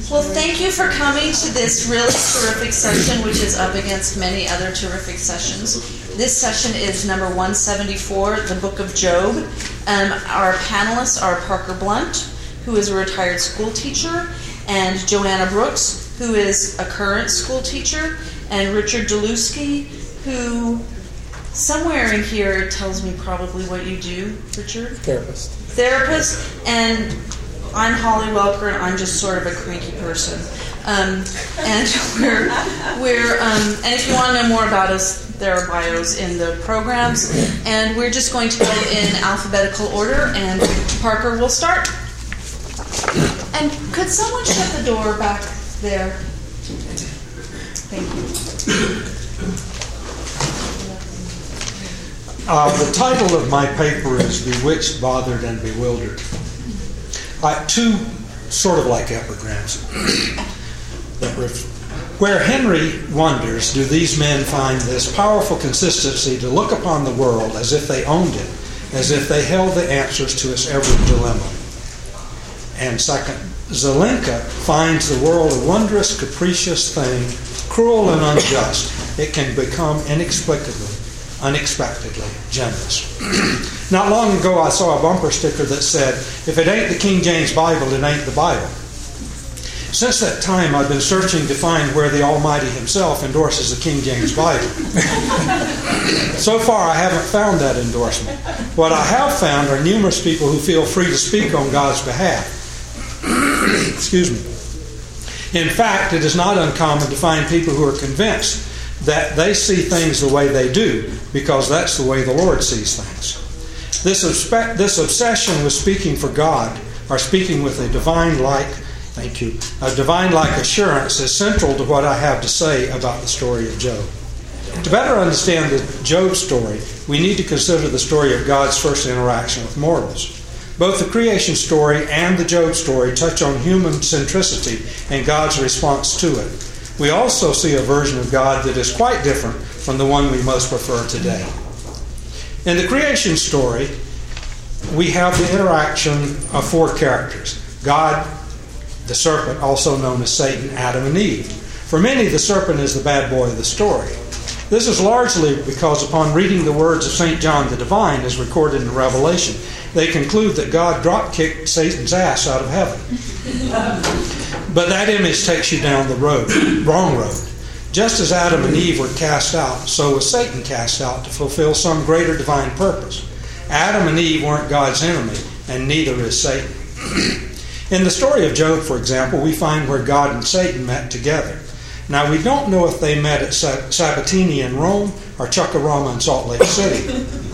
Well, thank you for coming to this really terrific session, which is up against many other terrific sessions. This session is number 174, the Book of Job. Our panelists are Parker Blunt, who is a retired school teacher, and Joanna Brooks, who is a current school teacher, and Richard Delusky, who somewhere in here tells me probably what you do, Richard? Therapist, and I'm Holly Welker, and I'm just sort of a cranky person. And we're and if you want to know more about us, there are bios in the programs. And we're just going to go in alphabetical order, and Parker will start. And could someone shut the door back there? Thank you. The title of my paper is Bewitched, Bothered, and Bewildered. Two sort of like epigrams. Where Henry wonders, do these men find this powerful consistency to look upon the world as if they owned it, as if they held the answers to its every dilemma? And second, Zelenka finds the world a wondrous, capricious thing, cruel and unjust. It can become unexpectedly generous. Not long ago I saw a bumper sticker that said, if it ain't the King James Bible, it ain't the Bible. Since that time I've been searching to find where the Almighty himself endorses the King James Bible. So far I haven't found that endorsement. What I have found are numerous people who feel free to speak on God's behalf. Excuse me. In fact, it is not uncommon to find people who are convinced that they see things the way they do because that's the way the Lord sees things. This obsession with speaking for God, or speaking with a divine-like assurance, is central to what I have to say about the story of Job. To better understand the Job story, we need to consider the story of God's first interaction with mortals. Both the creation story and the Job story touch on human centricity and God's response to it. We also see a version of God that is quite different from the one we most prefer today. In the creation story, we have the interaction of four characters: God, the serpent, also known as Satan, Adam, and Eve. For many, the serpent is the bad boy of the story. This is largely because upon reading the words of St. John the Divine, as recorded in Revelation, they conclude that God drop-kicked Satan's ass out of heaven. But that image takes you down the wrong road. Just as Adam and Eve were cast out, so was Satan cast out to fulfill some greater divine purpose. Adam and Eve weren't God's enemy, and neither is Satan. In the story of Job, for example, we find where God and Satan met together. Now, we don't know if they met at Sabatini in Rome or Chuckarama in Salt Lake City.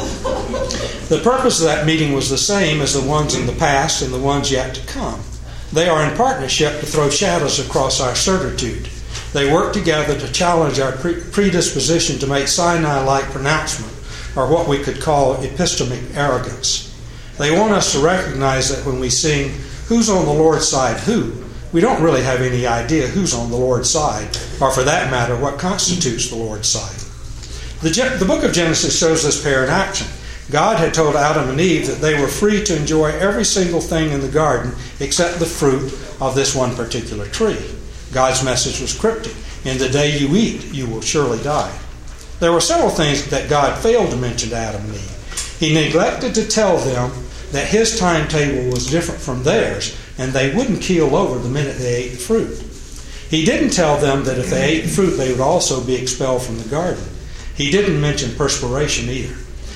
The purpose of that meeting was the same as the ones in the past and the ones yet to come. They are in partnership to throw shadows across our certitude. They work together to challenge our predisposition to make Sinai-like pronouncement, or what we could call epistemic arrogance. They want us to recognize that when we sing, "Who's on the Lord's side, who?" we don't really have any idea who's on the Lord's side, or for that matter, what constitutes the Lord's side. The book of Genesis shows this pair in action. God had told Adam and Eve that they were free to enjoy every single thing in the garden except the fruit of this one particular tree. God's message was cryptic. In the day you eat, you will surely die. There were several things that God failed to mention to Adam and Eve. He neglected to tell them that his timetable was different from theirs, and they wouldn't keel over the minute they ate the fruit. He didn't tell them that if they ate the fruit, they would also be expelled from the garden. He didn't mention perspiration either.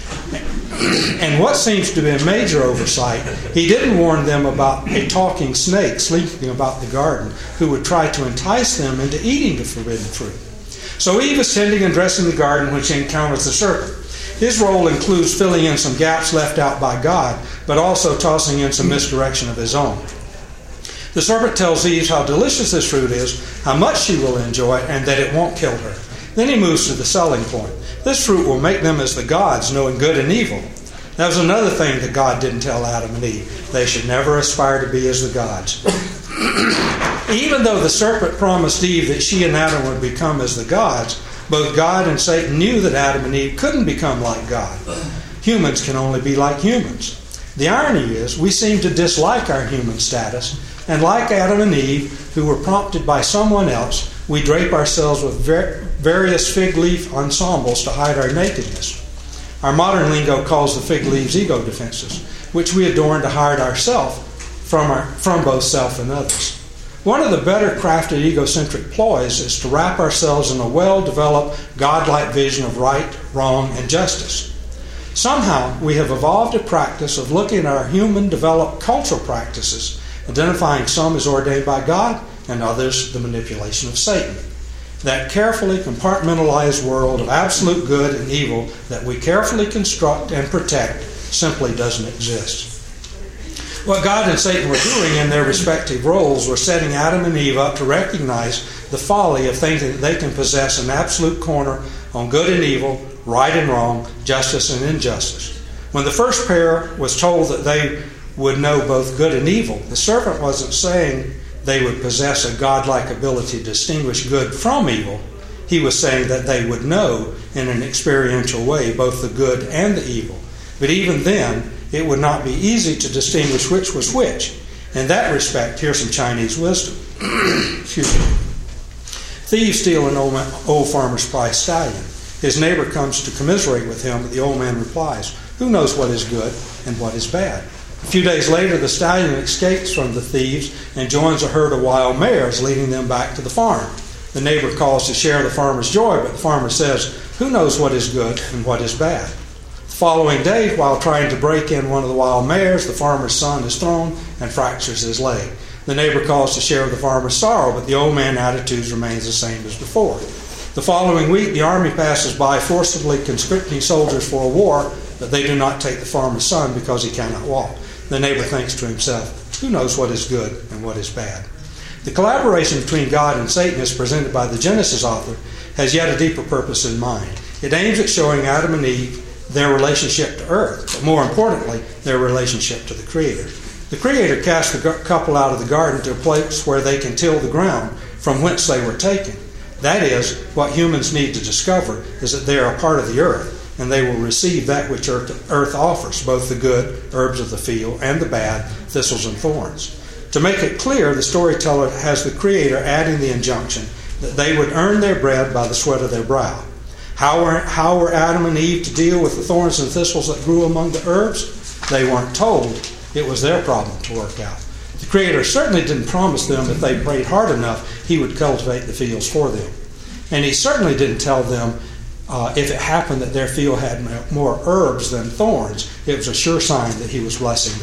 And what seems to be a major oversight, he didn't warn them about a talking snake sleeping about the garden who would try to entice them into eating the forbidden fruit. So Eve is tending and dressing the garden when she encounters the serpent. His role includes filling in some gaps left out by God, but also tossing in some misdirection of his own. The serpent tells Eve how delicious this fruit is, how much she will enjoy it, and that it won't kill her. Then he moves to the selling point. This fruit will make them as the gods, knowing good and evil. That was another thing that God didn't tell Adam and Eve. They should never aspire to be as the gods. Even though the serpent promised Eve that she and Adam would become as the gods, both God and Satan knew that Adam and Eve couldn't become like God. Humans can only be like humans. The irony is, we seem to dislike our human status, And like Adam and Eve, who were prompted by someone else, we drape ourselves with various fig leaf ensembles to hide our nakedness. Our modern lingo calls the fig leaves ego defenses, which we adorn to hide ourselves from both self and others. One of the better crafted egocentric ploys is to wrap ourselves in a well-developed, godlike vision of right, wrong, and justice. Somehow, we have evolved a practice of looking at our human developed cultural practices, identifying some as ordained by God and others the manipulation of Satan. That carefully compartmentalized world of absolute good and evil that we carefully construct and protect simply doesn't exist. What God and Satan were doing in their respective roles were setting Adam and Eve up to recognize the folly of thinking that they can possess an absolute corner on good and evil, right and wrong, justice and injustice. When the first pair was told that they would know both good and evil, the serpent wasn't saying they would possess a godlike ability to distinguish good from evil. He was saying that they would know in an experiential way both the good and the evil. But even then, it would not be easy to distinguish which was which. In that respect, here's some Chinese wisdom. Excuse me. Thieves steal an old farmer's prize stallion. His neighbor comes to commiserate with him, but the old man replies, "Who knows what is good and what is bad?" A few days later, the stallion escapes from the thieves and joins a herd of wild mares, leading them back to the farm. The neighbor calls to share the farmer's joy, but the farmer says, "Who knows what is good and what is bad?" The following day, while trying to break in one of the wild mares, the farmer's son is thrown and fractures his leg. The neighbor calls to share the farmer's sorrow, but the old man's attitude remains the same as before. The following week, the army passes by, forcibly conscripting soldiers for a war, but they do not take the farmer's son because he cannot walk. The neighbor thinks to himself, "Who knows what is good and what is bad?" The collaboration between God and Satan as presented by the Genesis author has yet a deeper purpose in mind. It aims at showing Adam and Eve their relationship to earth, but more importantly, their relationship to the Creator. The Creator cast the couple out of the garden to a place where they can till the ground from whence they were taken. That is, what humans need to discover is that they are a part of the earth, and they will receive that which earth offers, both the good, herbs of the field, and the bad, thistles and thorns. To make it clear, the storyteller has the Creator adding the injunction that they would earn their bread by the sweat of their brow. How were Adam and Eve to deal with the thorns and thistles that grew among the herbs? They weren't told. It was their problem to work out. The Creator certainly didn't promise them if they prayed hard enough, He would cultivate the fields for them. And He certainly didn't tell them if it happened that their field had more herbs than thorns, it was a sure sign that He was blessing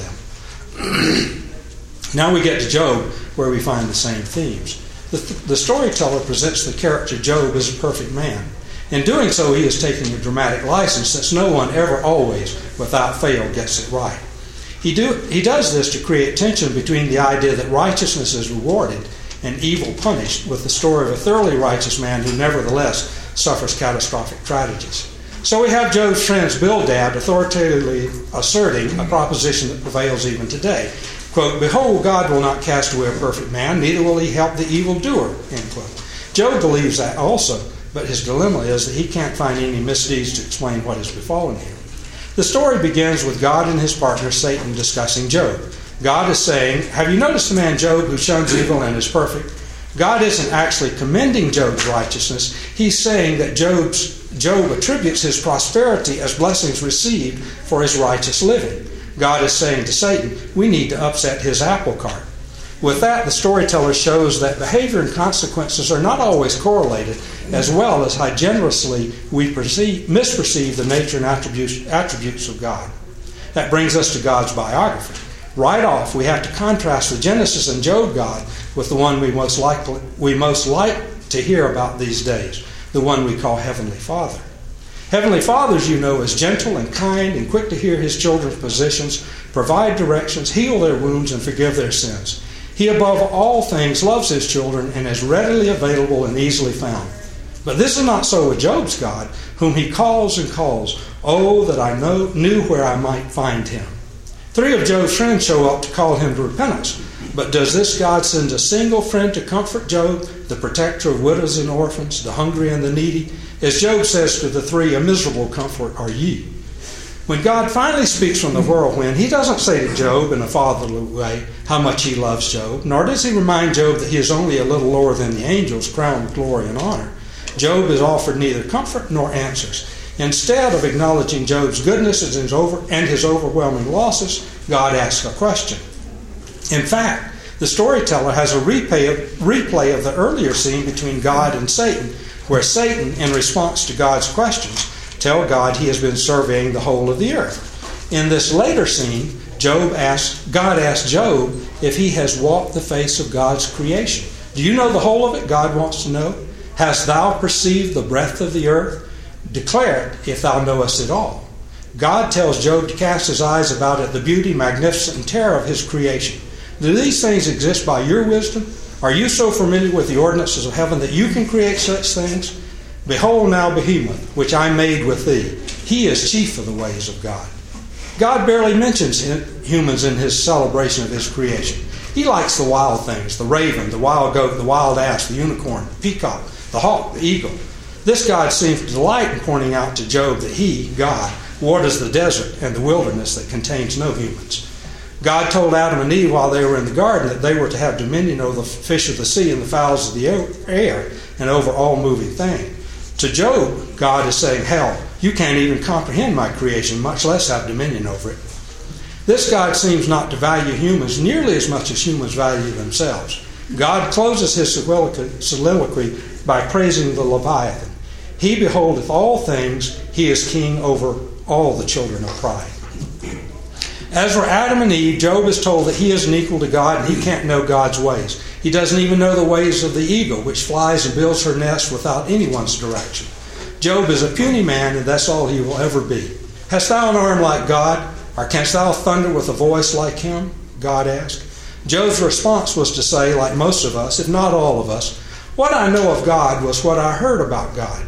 them. Now we get to Job, where we find the same themes. The storyteller presents the character Job as a perfect man. In doing so, he is taking a dramatic license, since no one ever always, without fail, gets it right. He does this to create tension between the idea that righteousness is rewarded and evil punished, with the story of a thoroughly righteous man who nevertheless suffers catastrophic tragedies. So we have Job's friends Bildad authoritatively asserting a proposition that prevails even today. Quote, "Behold, God will not cast away a perfect man, neither will He help the evildoer." End quote. Job believes that also, but his dilemma is that he can't find any misdeeds to explain what has befallen him. The story begins with God and his partner Satan discussing Job. God is saying, "Have you noticed the man Job who shuns evil and is perfect?" God isn't actually commending Job's righteousness. He's saying that Job attributes his prosperity as blessings received for his righteous living. God is saying to Satan, we need to upset his apple cart. With that, the storyteller shows that behavior and consequences are not always correlated, as well as how generously we misperceive the nature and attributes of God. That brings us to God's biography. Right off, we have to contrast the Genesis and Job God with the one we most like to hear about these days, the one we call Heavenly Father. Heavenly Father, as you know, is gentle and kind and quick to hear his children's positions, provide directions, heal their wounds, and forgive their sins. He, above all things, loves his children and is readily available and easily found. But this is not so with Job's God, whom he calls and calls. Oh, that I knew where I might find him. 3 of Job's friends show up to call him to repentance. But does this God send a single friend to comfort Job, the protector of widows and orphans, the hungry and the needy? As Job says to the 3, a miserable comfort are ye. When God finally speaks from the whirlwind, he doesn't say to Job in a fatherly way how much he loves Job, nor does he remind Job that he is only a little lower than the angels, crowned with glory and honor. Job is offered neither comfort nor answers. Instead of acknowledging Job's goodness and his overwhelming losses, God asks a question. In fact, the storyteller has a replay of the earlier scene between God and Satan, where Satan, in response to God's questions, tells God he has been surveying the whole of the earth. In this later scene, God asks Job if he has walked the face of God's creation. Do you know the whole of it? God wants to know. Hast thou perceived the breadth of the earth? Declare it, if thou knowest it all. God tells Job to cast his eyes about at the beauty, magnificence, and terror of his creation. Do these things exist by your wisdom? Are you so familiar with the ordinances of heaven that you can create such things? Behold now Behemoth, which I made with thee. He is chief of the ways of God. God barely mentions humans in his celebration of his creation. He likes the wild things, the raven, the wild goat, the wild ass, the unicorn, the peacock, the hawk, the eagle. This God seems to delight in pointing out to Job that he, God, waters the desert and the wilderness that contains no humans. God told Adam and Eve while they were in the garden that they were to have dominion over the fish of the sea and the fowls of the air and over all moving things. To Job, God is saying, hell, you can't even comprehend my creation, much less have dominion over it. This God seems not to value humans nearly as much as humans value themselves. God closes his soliloquy by praising the Leviathan. He beholdeth all things, he is king over all the children of pride. As for Adam and Eve, Job is told that he isn't equal to God and he can't know God's ways. He doesn't even know the ways of the eagle, which flies and builds her nest without anyone's direction. Job is a puny man, and that's all he will ever be. Hast thou an arm like God, or canst thou thunder with a voice like him? God asked. Job's response was to say, like most of us, if not all of us, what I know of God was what I heard about God.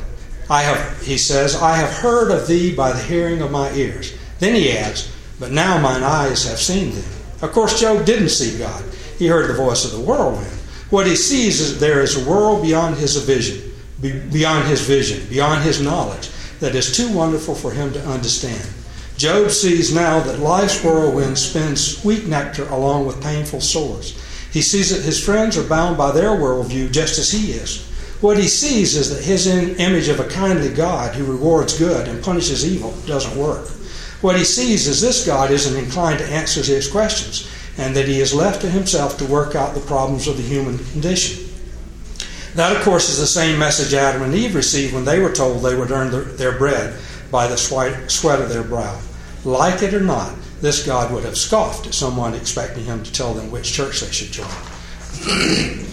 He says, I have heard of thee by the hearing of my ears. Then he adds, but now mine eyes have seen thee. Of course, Job didn't see God. He heard the voice of the whirlwind. What he sees is there is a world beyond his vision, beyond his knowledge, that is too wonderful for him to understand. Job sees now that life's whirlwind spins sweet nectar along with painful sores. He sees that his friends are bound by their worldview just as he is. What he sees is that his image of a kindly God who rewards good and punishes evil doesn't work. What he sees is this God isn't inclined to answer his questions, and that he is left to himself to work out the problems of the human condition. That, of course, is the same message Adam and Eve received when they were told they would earn their bread by the sweat of their brow. Like it or not, this God would have scoffed at someone expecting him to tell them which church they should join.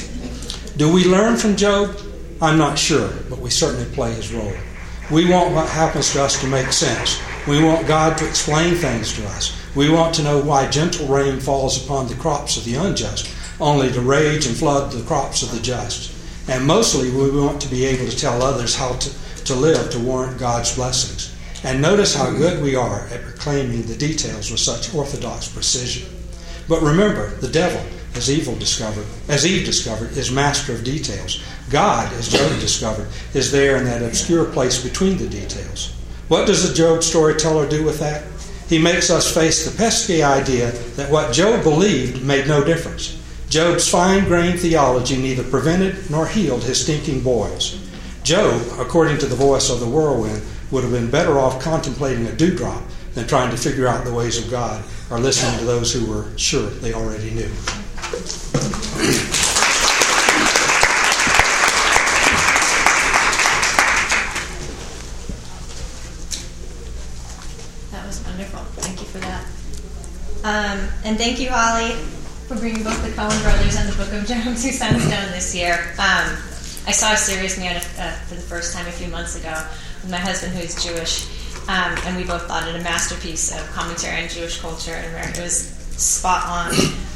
Do we learn from Job? I'm not sure, but we certainly play his role. We want what happens to us to make sense. We want God to explain things to us. We want to know why gentle rain falls upon the crops of the unjust, only to rage and flood the crops of the just. And mostly we want to be able to tell others how to live to warrant God's blessings. And notice how good we are at proclaiming the details with such orthodox precision. But remember, the devil, as Eve discovered, is master of details. God, as Job discovered, is there in that obscure place between the details. What does the Job storyteller do with that? He makes us face the pesky idea that what Job believed made no difference. Job's fine-grained theology neither prevented nor healed his stinking boils. Job, according to the voice of the whirlwind, would have been better off contemplating a dewdrop than trying to figure out the ways of God or listening to those who were sure they already knew. That was wonderful. Thank you for that. And thank you, Holly, for bringing both the Coen brothers and the Book of Job to Sunstone this year. I saw a series made for the first time a few months ago with my husband, who is Jewish, and we both thought it a masterpiece of commentary on Jewish culture, and it was spot on.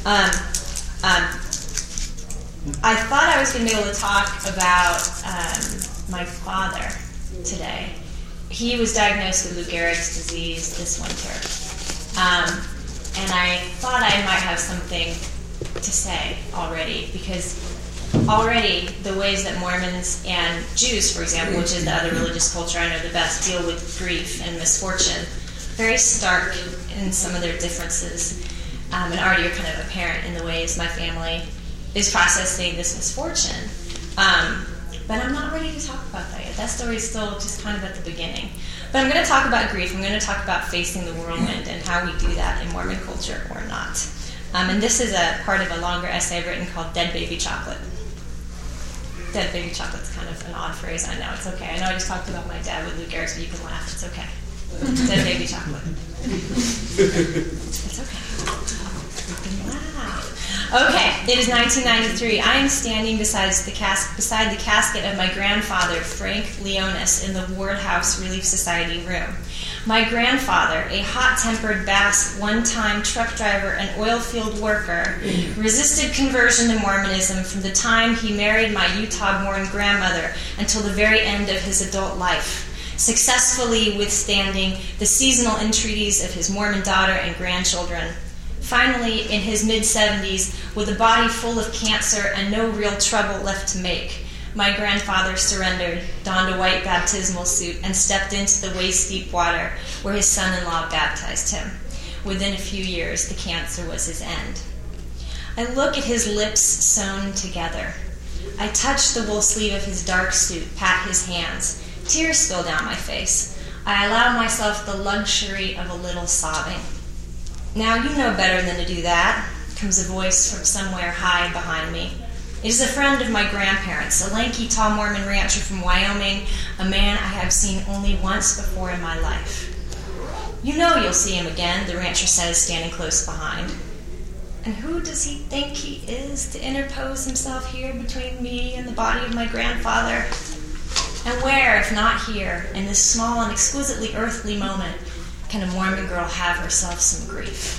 I thought I was going to be able to talk about my father today. He was diagnosed with Lou Gehrig's disease this winter. And I thought I might have something to say already, because already the ways that Mormons and Jews, for example, which is the other religious culture I know the best, deal with grief and misfortune very stark in some of their differences, and already are kind of apparent in the ways my family is processing this misfortune. But I'm not ready to talk about that yet. That story is still just kind of at the beginning. But I'm going to talk about grief. I'm going to talk about facing the whirlwind and how we do that in Mormon culture or not. And this is a part of a longer essay I've written called Dead Baby Chocolate. Dead Baby Chocolate's kind of an odd phrase. I know, it's okay. I know I just talked about my dad with Luke Erickson, but you can laugh. It's okay. Dead Baby Chocolate. It's okay. You can laugh. Okay, it is 1993. I am standing beside the casket of my grandfather, Frank Leonis, in the Ward House Relief Society room. My grandfather, a hot-tempered Basque, one-time truck driver and oil field worker, resisted conversion to Mormonism from the time he married my Utah-born grandmother until the very end of his adult life, successfully withstanding the seasonal entreaties of his Mormon daughter and grandchildren. Finally, in his mid-70s, with a body full of cancer and no real trouble left to make, my grandfather surrendered, donned a white baptismal suit, and stepped into the waist-deep water where his son-in-law baptized him. Within a few years, the cancer was his end. I look at his lips sewn together. I touch the wool sleeve of his dark suit, pat his hands. Tears spill down my face. I allow myself the luxury of a little sobbing. Now you know better than to do that, comes a voice from somewhere high behind me. It is a friend of my grandparents, a lanky, tall Mormon rancher from Wyoming, a man I have seen only once before in my life. You know you'll see him again, the rancher says, standing close behind. And who does he think he is to interpose himself here between me and the body of my grandfather? And where, if not here, in this small and exquisitely earthly moment, can a Mormon girl have herself some grief?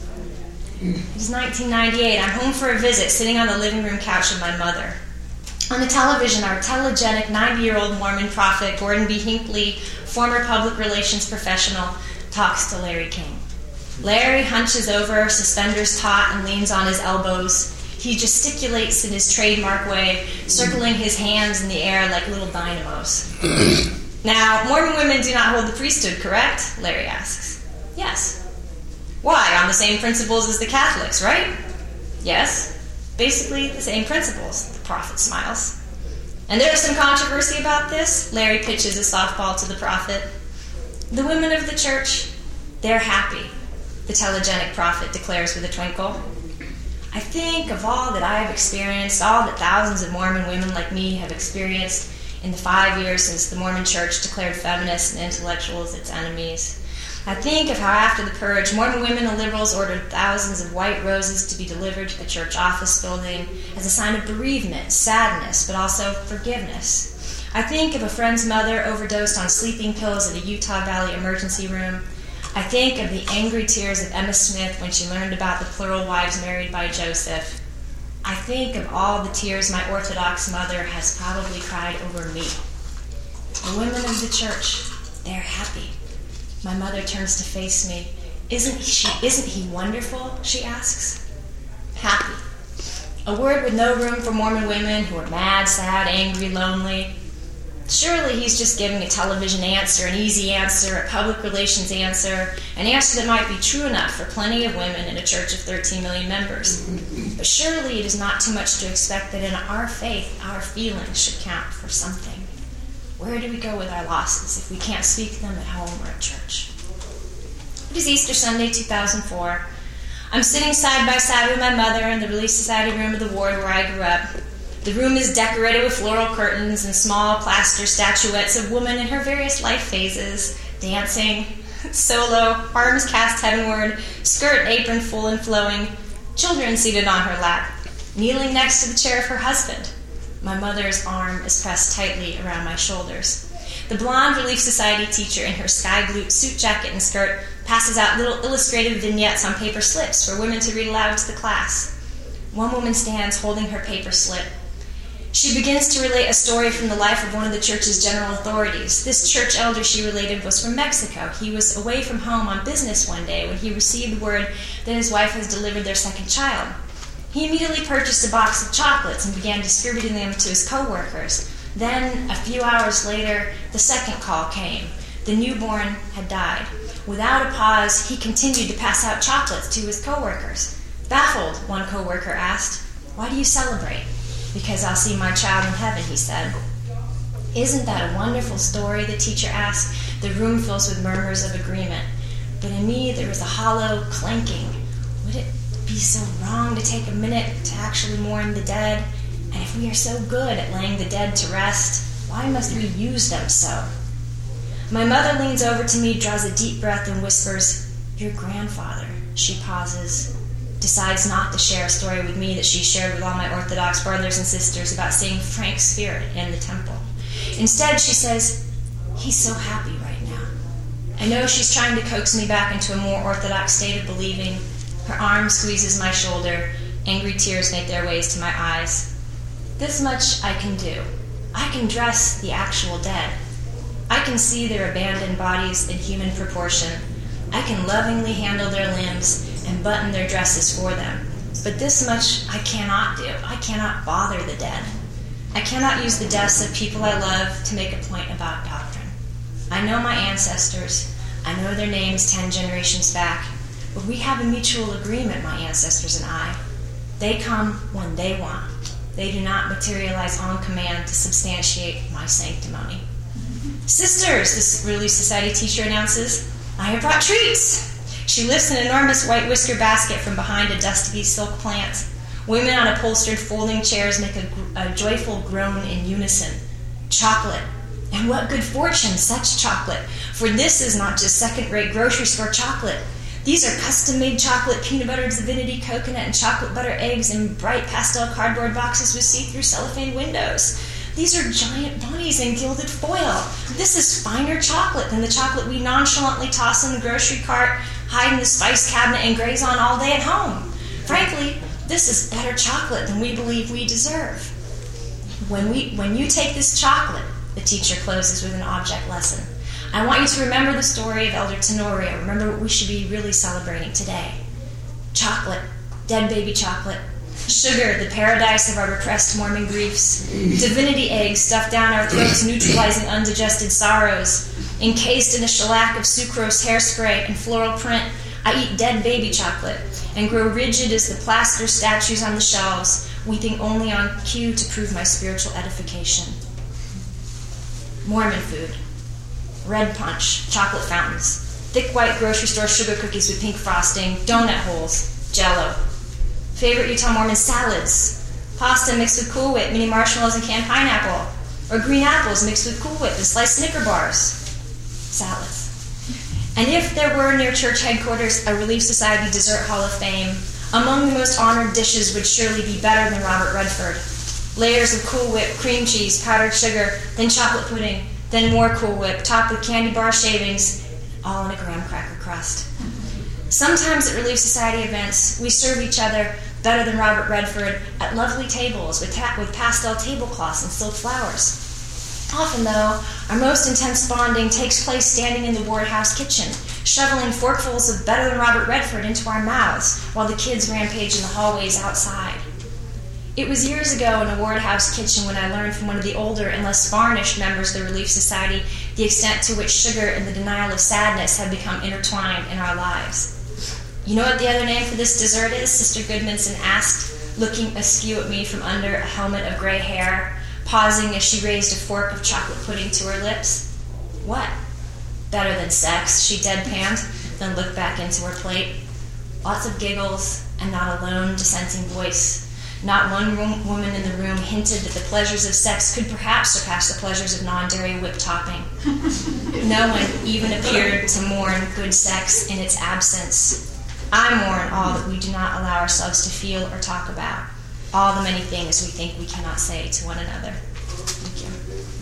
It is 1998. I'm home for a visit, sitting on the living room couch of my mother. On the television, our telegenic 90-year-old Mormon prophet, Gordon B. Hinckley, former public relations professional, talks to Larry King. Larry hunches over, suspenders taut, and leans on his elbows. He gesticulates in his trademark way, circling his hands in the air like little dynamos. Now, Mormon women do not hold the priesthood, correct? Larry asks. Yes. Why? On the same principles as the Catholics, right? Yes. Basically the same principles, the prophet smiles. And there is some controversy about this. Larry pitches a softball to the prophet. The women of the church, they're happy, the telegenic prophet declares with a twinkle. I think of all that I have experienced, all that thousands of Mormon women like me have experienced in the 5 years since the Mormon Church declared feminists and intellectuals its enemies. I think of how after the purge, Mormon women and liberals ordered thousands of white roses to be delivered to the church office building as a sign of bereavement, sadness, but also forgiveness. I think of a friend's mother overdosed on sleeping pills at a Utah Valley emergency room. I think of the angry tears of Emma Smith when she learned about the plural wives married by Joseph. I think of all the tears my Orthodox mother has probably cried over me. The women of the church, they're happy. My mother turns to face me. Isn't he wonderful? She asks. Happy. A word with no room for Mormon women who are mad, sad, angry, lonely. Surely he's just giving a television answer, an easy answer, a public relations answer, an answer that might be true enough for plenty of women in a church of 13 million members. But surely it is not too much to expect that in our faith, our feelings should count for something. Where do we go with our losses if we can't speak them at home or at church? It is Easter Sunday, 2004. I'm sitting side by side with my mother in the Relief Society room of the ward where I grew up. The room is decorated with floral curtains and small plaster statuettes of women in her various life phases, dancing, solo, arms cast heavenward, skirt apron full and flowing, children seated on her lap, kneeling next to the chair of her husband. My mother's arm is pressed tightly around my shoulders. The blonde Relief Society teacher in her sky blue suit jacket and skirt passes out little illustrated vignettes on paper slips for women to read aloud to the class. One woman stands holding her paper slip. She begins to relate a story from the life of one of the church's general authorities. This church elder, she related, was from Mexico. He was away from home on business one day when he received word that his wife has delivered their second child. He immediately purchased a box of chocolates and began distributing them to his co-workers. Then, a few hours later, the second call came. The newborn had died. Without a pause, he continued to pass out chocolates to his coworkers. Baffled, one coworker asked, "Why do you celebrate?" "Because I'll see my child in heaven," he said. "Isn't that a wonderful story?" the teacher asked. The room fills with murmurs of agreement. But in me there was a hollow clanking. Would it be so wrong to take a minute to actually mourn the dead? And if we are so good at laying the dead to rest, why must we use them so? My mother leans over to me, draws a deep breath, and whispers, "Your grandfather." She pauses, decides not to share a story with me that she shared with all my Orthodox brothers and sisters about seeing Frank's spirit in the temple. Instead, she says, "He's so happy right now." I know she's trying to coax me back into a more Orthodox state of believing. Her arm squeezes my shoulder. Angry tears make their ways to my eyes. This much I can do. I can dress the actual dead. I can see their abandoned bodies in human proportion. I can lovingly handle their limbs and button their dresses for them. But this much I cannot do. I cannot bother the dead. I cannot use the deaths of people I love to make a point about doctrine. I know my ancestors. I know their names 10 generations back. But we have a mutual agreement, my ancestors and I. They come when they want. They do not materialize on command to substantiate my sanctimony. "Sisters," this Relief Society teacher announces, "I have brought treats." She lifts an enormous white whisker basket from behind a dusty silk plant. Women on upholstered folding chairs make a joyful groan in unison. Chocolate. And what good fortune, such chocolate. For this is not just second-rate grocery store chocolate. These are custom-made chocolate, peanut butter, divinity, coconut, and chocolate butter eggs in bright pastel cardboard boxes with see-through cellophane windows. These are giant bunnies in gilded foil. This is finer chocolate than the chocolate we nonchalantly toss in the grocery cart, hide in the spice cabinet, and graze on all day at home. Frankly, this is better chocolate than we believe we deserve. When you take this chocolate, the teacher closes with an object lesson, I want you to remember the story of Elder Tenorio. Remember what we should be really celebrating today. Chocolate, dead baby chocolate. Sugar, the paradise of our repressed Mormon griefs. Divinity eggs stuffed down our throats, neutralizing undigested sorrows. Encased in a shellac of sucrose hairspray and floral print, I eat dead baby chocolate and grow rigid as the plaster statues on the shelves, weeping only on cue to prove my spiritual edification. Mormon food. Red punch, chocolate fountains, thick white grocery store sugar cookies with pink frosting, donut holes, Jell-O. Favorite Utah Mormon salads, pasta mixed with Cool Whip, mini marshmallows and canned pineapple, or green apples mixed with Cool Whip and sliced Snicker bars. Salads. And if there were near church headquarters a Relief Society Dessert Hall of Fame, among the most honored dishes would surely be better than Robert Redford. Layers of Cool Whip, cream cheese, powdered sugar, then chocolate pudding, then more Cool Whip, topped with candy bar shavings, all in a graham cracker crust. Sometimes at Relief Society events, we serve each other better than Robert Redford at lovely tables with pastel tablecloths and silk flowers. Often, though, our most intense bonding takes place standing in the Ward House kitchen, shoveling forkfuls of better than Robert Redford into our mouths while the kids rampage in the hallways outside. It was years ago in a Ward House kitchen when I learned from one of the older and less varnished members of the Relief Society the extent to which sugar and the denial of sadness had become intertwined in our lives. "You know what the other name for this dessert is?" Sister Goodmanson asked, looking askew at me from under a helmet of gray hair, pausing as she raised a fork of chocolate pudding to her lips. "What?" "Better than sex," she deadpanned, then looked back into her plate. Lots of giggles and not a lone dissenting voice. Not one woman in the room hinted that the pleasures of sex could perhaps surpass the pleasures of non-dairy whip topping. No one even appeared to mourn good sex in its absence. I mourn all that we do not allow ourselves to feel or talk about, all the many things we think we cannot say to one another. Thank you.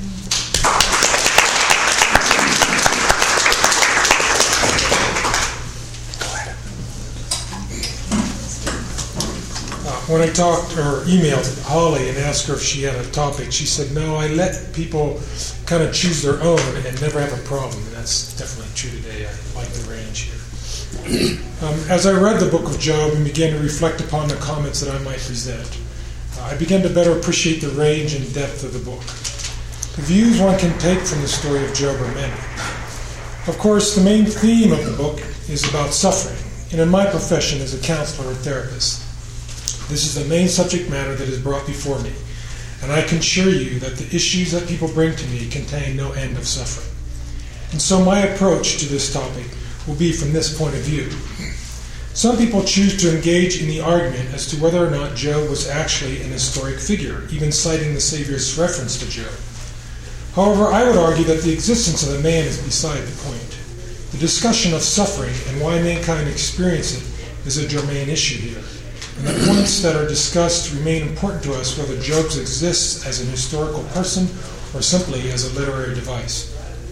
When I talked or emailed Holly and asked her if she had a topic, she said, "No, I let people kind of choose their own and never have a problem." And that's definitely true today. I like the range here. As I read the book of Job and began to reflect upon the comments that I might present, I began to better appreciate the range and depth of the book. The views one can take from the story of Job are many. Of course, the main theme of the book is about suffering, and in my profession as a counselor or therapist, this is the main subject matter that is brought before me, and I can assure you that the issues that people bring to me contain no end of suffering. And so my approach to this topic will be from this point of view. Some people choose to engage in the argument as to whether or not Job was actually an historic figure, even citing the Savior's reference to Job. However, I would argue that the existence of a man is beside the point. The discussion of suffering and why mankind experiences it is a germane issue here, and the points that are discussed remain important to us whether Job exists as an historical person or simply as a literary device.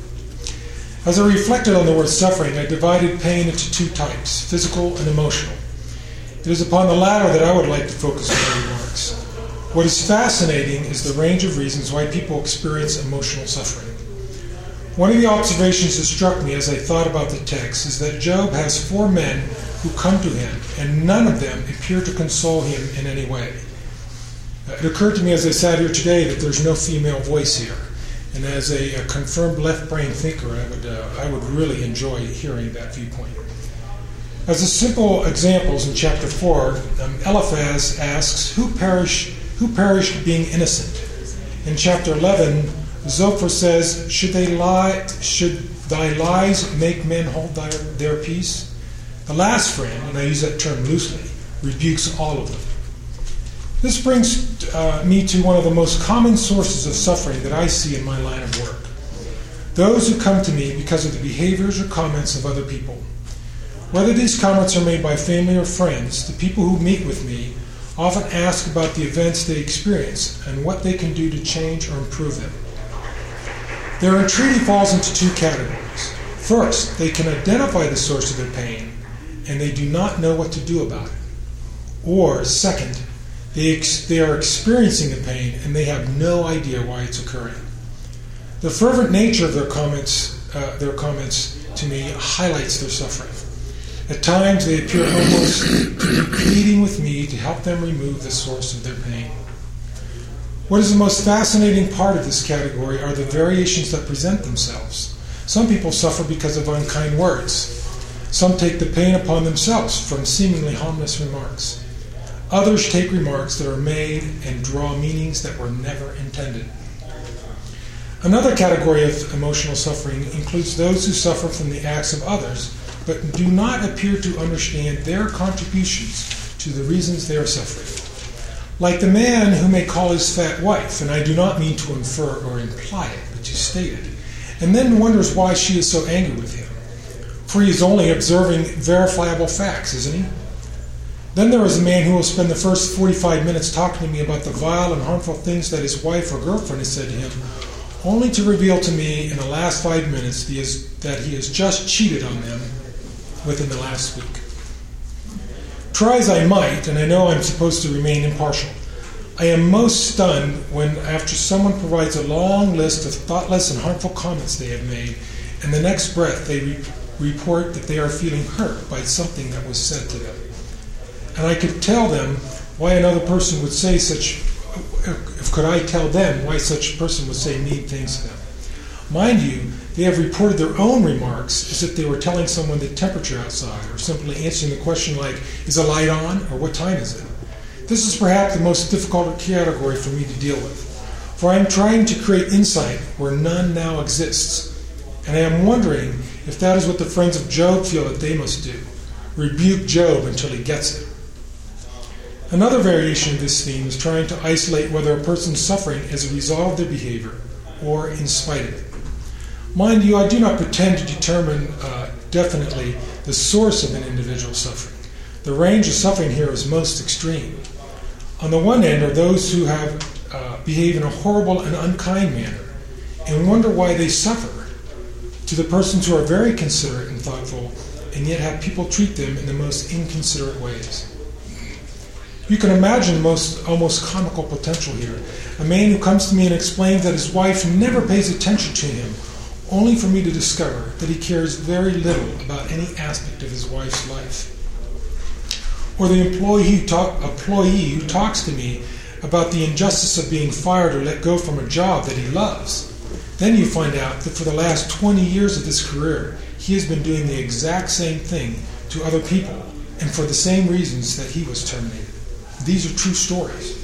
As I reflected on the word suffering, I divided pain into two types, physical and emotional. It is upon the latter that I would like to focus my remarks. What is fascinating is the range of reasons why people experience emotional suffering. One of the observations that struck me as I thought about the text is that Job has 4 men who come to him, and none of them appear to console him in any way. It occurred to me as I sat here today that there's no female voice here. And as a confirmed left-brain thinker, I would really enjoy hearing that viewpoint. As a simple examples in chapter 4, Eliphaz asks, Who perished being innocent? In chapter 11, Zophar says, Should thy lies make men hold their peace? The last friend, and I use that term loosely, rebukes all of them. This brings me to one of the most common sources of suffering that I see in my line of work. Those who come to me because of the behaviors or comments of other people. Whether these comments are made by family or friends, the people who meet with me often ask about the events they experience and what they can do to change or improve them. Their entreaty falls into 2 categories. First, they can identify the source of their pain, and they do not know what to do about it. Or, second, they are experiencing the pain and they have no idea why it's occurring. The fervent nature of their comments to me highlights their suffering. At times they appear almost to be pleading with me to help them remove the source of their pain. What is the most fascinating part of this category are the variations that present themselves. Some people suffer because of unkind words. Some take the pain upon themselves from seemingly harmless remarks. Others take remarks that are made and draw meanings that were never intended. Another category of emotional suffering includes those who suffer from the acts of others, but do not appear to understand their contributions to the reasons they are suffering. Like the man who may call his fat wife, and I do not mean to infer or imply it, but to state it, and then wonders why she is so angry with him. For he is only observing verifiable facts, isn't he? Then there is a man who will spend the first 45 minutes talking to me about the vile and harmful things that his wife or girlfriend has said to him, only to reveal to me in the last 5 minutes that he has just cheated on them within the last week. Try as I might, and I know I'm supposed to remain impartial, I am most stunned when, after someone provides a long list of thoughtless and harmful comments they have made, and the next breath they report that they are feeling hurt by something that was said to them. And I could tell them why another person would say could I tell them why such a person would say mean things to them. Mind you, they have reported their own remarks as if they were telling someone the temperature outside, or simply answering the question like, is the light on, or what time is it? This is perhaps the most difficult category for me to deal with, for I am trying to create insight where none now exists, and I am wondering if that is what the friends of Job feel that they must do, rebuke Job until he gets it. Another variation of this theme is trying to isolate whether a person's suffering is a result of their behavior or in spite of it. Mind you, I do not pretend to determine definitely the source of an individual's suffering. The range of suffering here is most extreme. On the one end are those who have behave in a horrible and unkind manner and wonder why they suffer, to the persons who are very considerate and thoughtful and yet have people treat them in the most inconsiderate ways. You can imagine almost comical potential here. A man who comes to me and explains that his wife never pays attention to him, only for me to discover that he cares very little about any aspect of his wife's life. Or the employee who talks to me about the injustice of being fired or let go from a job that he loves. Then you find out that for the last 20 years of his career, he has been doing the exact same thing to other people, and for the same reasons that he was terminated. These are true stories.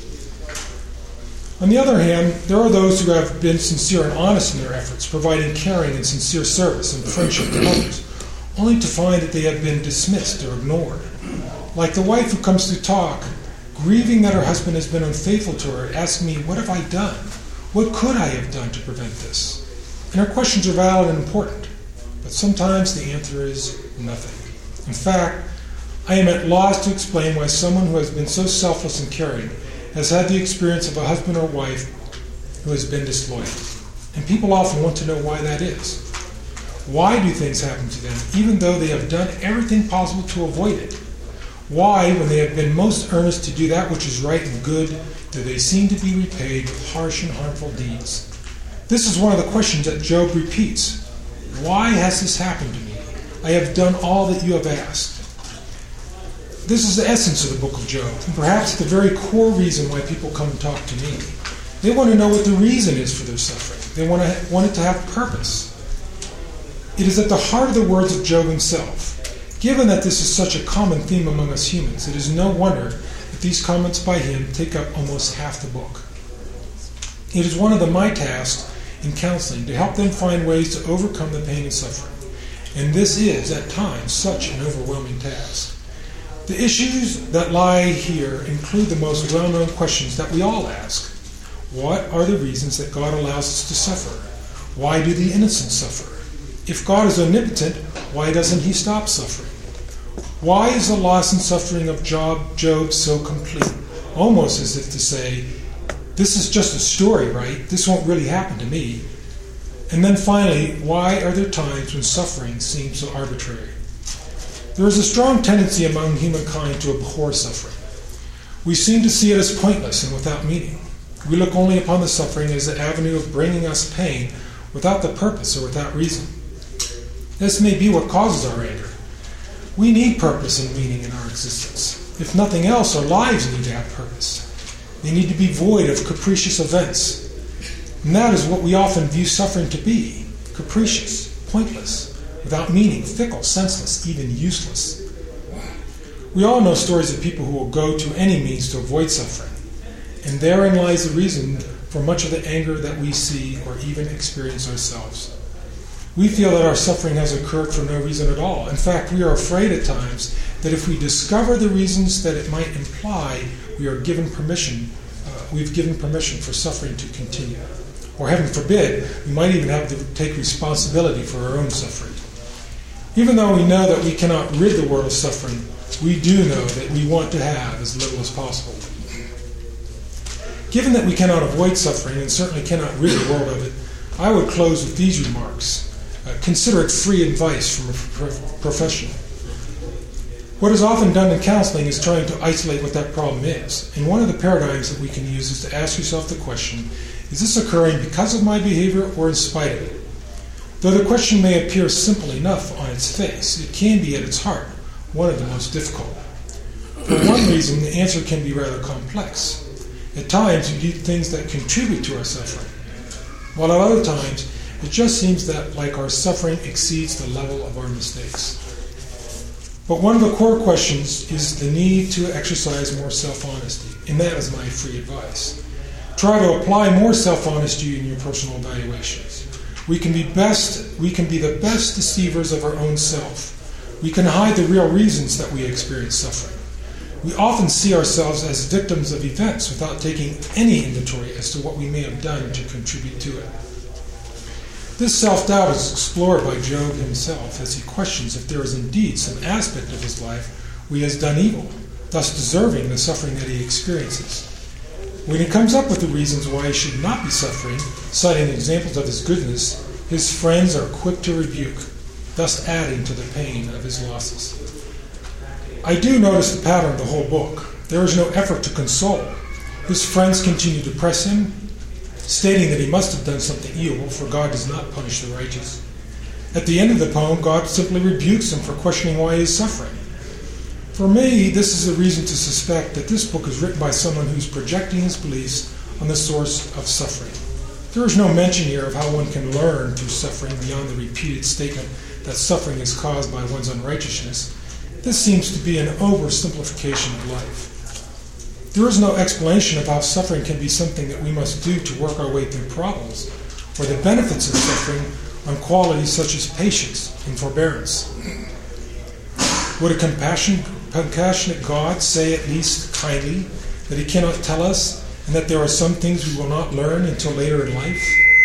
On the other hand, there are those who have been sincere and honest in their efforts, providing caring and sincere service and friendship to others, only to find that they have been dismissed or ignored. Like the wife who comes to talk, grieving that her husband has been unfaithful to her, asking me, "What have I done? What could I have done to prevent this?" And her questions are valid and important, but sometimes the answer is nothing. In fact, I am at loss to explain why someone who has been so selfless and caring has had the experience of a husband or wife who has been disloyal. And people often want to know why that is. Why do things happen to them, even though they have done everything possible to avoid it? Why, when they have been most earnest to do that which is right and good, do they seem to be repaid with harsh and harmful deeds? This is one of the questions that Job repeats. Why has this happened to me? I have done all that you have asked. This is the essence of the book of Job, and perhaps the very core reason why people come and talk to me. They want to know what the reason is for their suffering. They want it to have purpose. It is at the heart of the words of Job himself. Given that this is such a common theme among us humans, it is no wonder that these comments by him take up almost half the book. It is one of my tasks in counseling to help them find ways to overcome the pain and suffering. And this is, at times, such an overwhelming task. The issues that lie here include the most well-known questions that we all ask. What are the reasons that God allows us to suffer? Why do the innocent suffer? If God is omnipotent, why doesn't he stop suffering? Why is the loss and suffering of Job so complete? Almost as if to say, this is just a story, right? This won't really happen to me. And then finally, why are there times when suffering seems so arbitrary? There is a strong tendency among humankind to abhor suffering. We seem to see it as pointless and without meaning. We look only upon the suffering as the avenue of bringing us pain without the purpose or without reason. This may be what causes our anger. We need purpose and meaning in our existence. If nothing else, our lives need to have purpose. They need to be void of capricious events. And that is what we often view suffering to be: capricious, pointless, without meaning, fickle, senseless, even useless. We all know stories of people who will go to any means to avoid suffering. And therein lies the reason for much of the anger that we see or even experience ourselves. We feel that our suffering has occurred for no reason at all. In fact, we are afraid at times that if we discover the reasons that it might imply, we've given permission for suffering to continue. Or heaven forbid, we might even have to take responsibility for our own suffering. Even though we know that we cannot rid the world of suffering, we do know that we want to have as little as possible. Given that we cannot avoid suffering and certainly cannot rid the world of it, I would close with these remarks. Consider it free advice from a professional. What is often done in counseling is trying to isolate what that problem is. And one of the paradigms that we can use is to ask yourself the question, is this occurring because of my behavior or in spite of it? Though the question may appear simple enough on its face, it can be at its heart one of the most difficult. For one reason, the answer can be rather complex. At times, we do things that contribute to our suffering, while at other times, it just seems that like our suffering exceeds the level of our mistakes. But one of the core questions is the need to exercise more self-honesty, and that is my free advice. Try to apply more self-honesty in your personal evaluations. We can be the best deceivers of our own self. We can hide the real reasons that we experience suffering. We often see ourselves as victims of events without taking any inventory as to what we may have done to contribute to it. This self-doubt is explored by Job himself as he questions if there is indeed some aspect of his life where he has done evil, thus deserving the suffering that he experiences. When he comes up with the reasons why he should not be suffering, citing examples of his goodness, his friends are quick to rebuke, thus adding to the pain of his losses. I do notice the pattern of the whole book. There is no effort to console. His friends continue to press him, stating that he must have done something evil, for God does not punish the righteous. At the end of the poem, God simply rebukes him for questioning why he is suffering. For me, this is a reason to suspect that this book is written by someone who's projecting his beliefs on the source of suffering. There is no mention here of how one can learn through suffering beyond the repeated statement that suffering is caused by one's unrighteousness. This seems to be an oversimplification of life. There is no explanation of how suffering can be something that we must do to work our way through problems, or the benefits of suffering on qualities such as patience and forbearance. Would a compassionate God say, at least kindly, that he cannot tell us, and that there are some things we will not learn until later in life?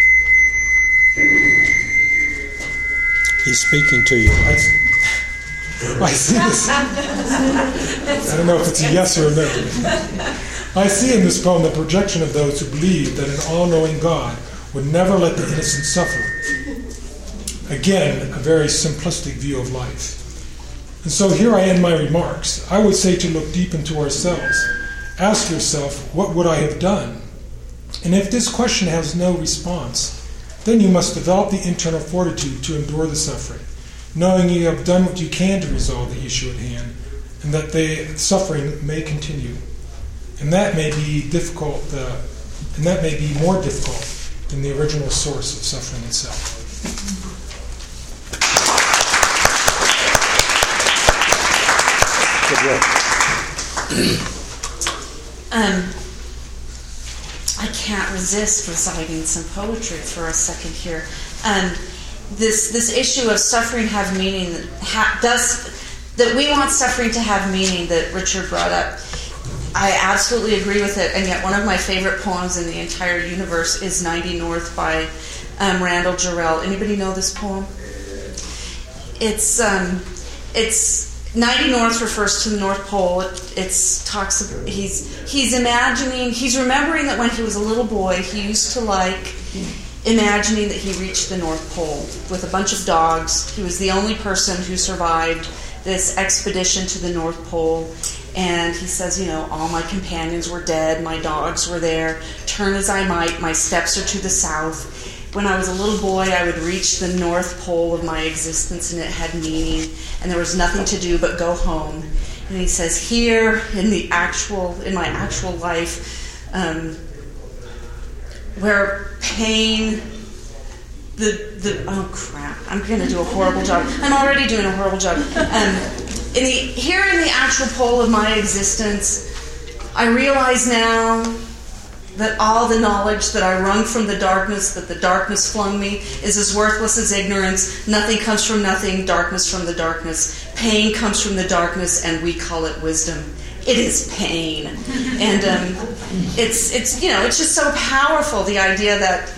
He's speaking to you. I see this. I don't know if it's a yes or a no. I see in this poem the projection of those who believe that an all-knowing God would never let the innocent suffer. Again, a very simplistic view of life. And so here I end my remarks. I would say to look deep into ourselves. Ask yourself, what would I have done? And if this question has no response, then you must develop the internal fortitude to endure the suffering, knowing you have done what you can to resolve the issue at hand, and that the suffering may continue. And that may be difficult, and that may be more difficult than the original source of suffering itself. Good work. I can't resist reciting some poetry for a second here. This issue of suffering have meaning, that we want suffering to have meaning that Richard brought up. I absolutely agree with it, and yet one of my favorite poems in the entire universe is 90 North by Randall Jarrell. Anybody know this poem? It's 90 North refers to the North Pole. He's remembering that when he was a little boy, he used to like imagining that he reached the North Pole with a bunch of dogs. He was the only person who survived this expedition to the North Pole. And he says, all my companions were dead, my dogs were there. Turn as I might, my steps are to the south. When I was a little boy, I would reach the North Pole of my existence, and it had meaning, and there was nothing to do but go home. And he says, here in my actual life, where pain, oh crap, I'm going to do a horrible job. I'm already doing a horrible job. Here in the actual pole of my existence, I realize now that all the knowledge that I wrung from the darkness, that the darkness flung me, is as worthless as ignorance. Nothing comes from nothing, darkness from the darkness. Pain comes from the darkness, and we call it wisdom. It is pain. And it's just so powerful, the idea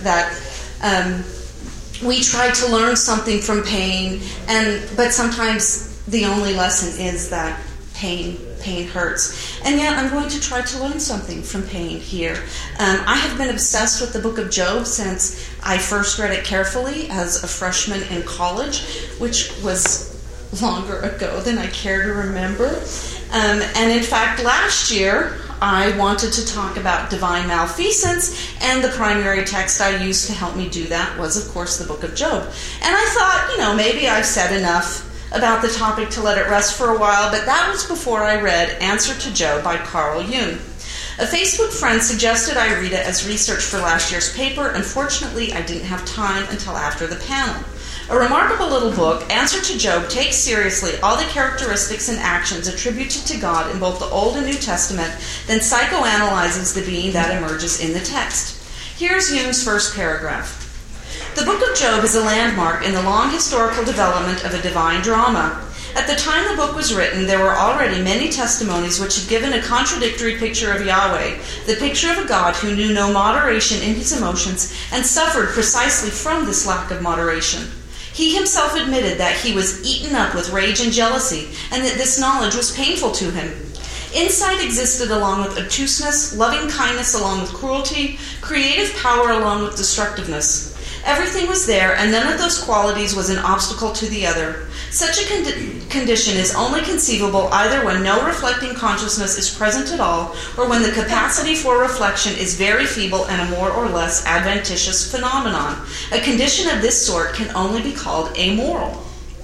that we try to learn something from pain, but sometimes the only lesson is that pain hurts. And yet I'm going to try to learn something from pain here. I have been obsessed with the book of Job since I first read it carefully as a freshman in college, which was longer ago than I care to remember. And in fact, last year, I wanted to talk about divine malfeasance, and the primary text I used to help me do that was, of course, the book of Job. And I thought, maybe I've said enough about the topic to let it rest for a while, but that was before I read Answer to Job by Carl Jung. A Facebook friend suggested I read it as research for last year's paper. Unfortunately, I didn't have time until after the panel. A remarkable little book, Answer to Job takes seriously all the characteristics and actions attributed to God in both the Old and New Testament, then psychoanalyzes the being that emerges in the text. Here's Jung's first paragraph. The Book of Job is a landmark in the long historical development of a divine drama. At the time the book was written, there were already many testimonies which had given a contradictory picture of Yahweh, the picture of a God who knew no moderation in his emotions and suffered precisely from this lack of moderation. He himself admitted that he was eaten up with rage and jealousy, and that this knowledge was painful to him. Insight existed along with obtuseness, loving kindness along with cruelty, creative power along with destructiveness. Everything was there, and none of those qualities was an obstacle to the other. Such a condition is only conceivable either when no reflecting consciousness is present at all, or when the capacity for reflection is very feeble and a more or less adventitious phenomenon. A condition of this sort can only be called amoral.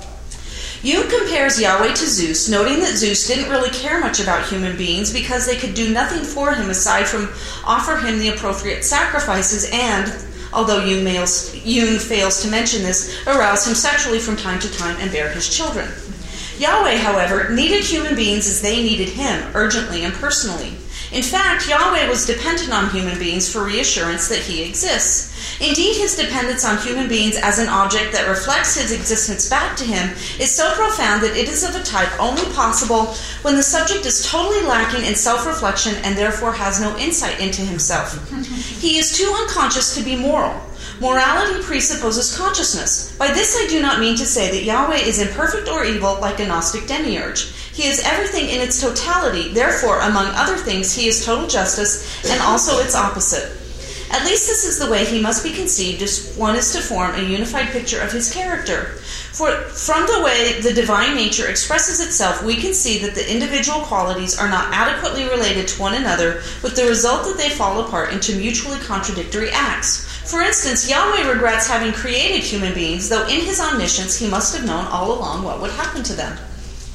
Jung compares Yahweh to Zeus, noting that Zeus didn't really care much about human beings because they could do nothing for him aside from offer him the appropriate sacrifices and although Jung fails to mention this, arouse him sexually from time to time and bear his children. Yahweh, however, needed human beings as they needed him, urgently and personally. In fact, Yahweh was dependent on human beings for reassurance that he exists. Indeed, his dependence on human beings as an object that reflects his existence back to him is so profound that it is of a type only possible when the subject is totally lacking in self-reflection and therefore has no insight into himself. He is too unconscious to be moral. Morality presupposes consciousness. By this I do not mean to say that Yahweh is imperfect or evil like a Gnostic demiurge. He is everything in its totality. Therefore, among other things, he is total justice and also its opposite. At least this is the way he must be conceived if one is to form a unified picture of his character. For from the way the divine nature expresses itself, we can see that the individual qualities are not adequately related to one another, with the result that they fall apart into mutually contradictory acts. For instance, Yahweh regrets having created human beings, though in his omniscience he must have known all along what would happen to them.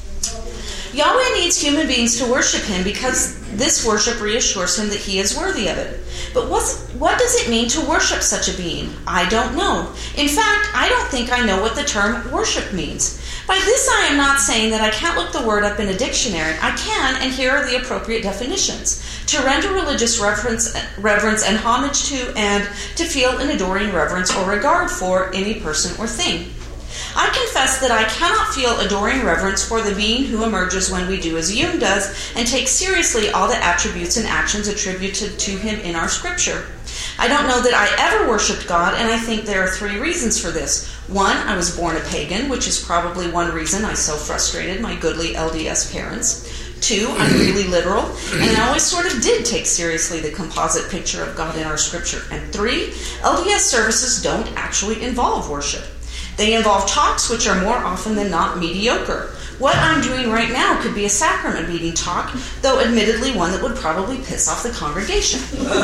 Yahweh needs human beings to worship him because this worship reassures him that he is worthy of it. But what does it mean to worship such a being? I don't know. In fact, I don't think I know what the term worship means. By this I am not saying that I can't look the word up in a dictionary. I can, and here are the appropriate definitions. To render religious reverence and homage to, and to feel an adoring reverence or regard for any person or thing. I confess that I cannot feel adoring reverence for the being who emerges when we do as Jung does and take seriously all the attributes and actions attributed to him in our scripture. I don't know that I ever worshipped God, and I think there are 3 reasons for this. 1, I was born a pagan, which is probably one reason I so frustrated my goodly LDS parents. 2, I'm really literal, and I always sort of did take seriously the composite picture of God in our scripture. And 3, LDS services don't actually involve worship. They involve talks which are more often than not mediocre. What I'm doing right now could be a sacrament meeting talk, though admittedly one that would probably piss off the congregation.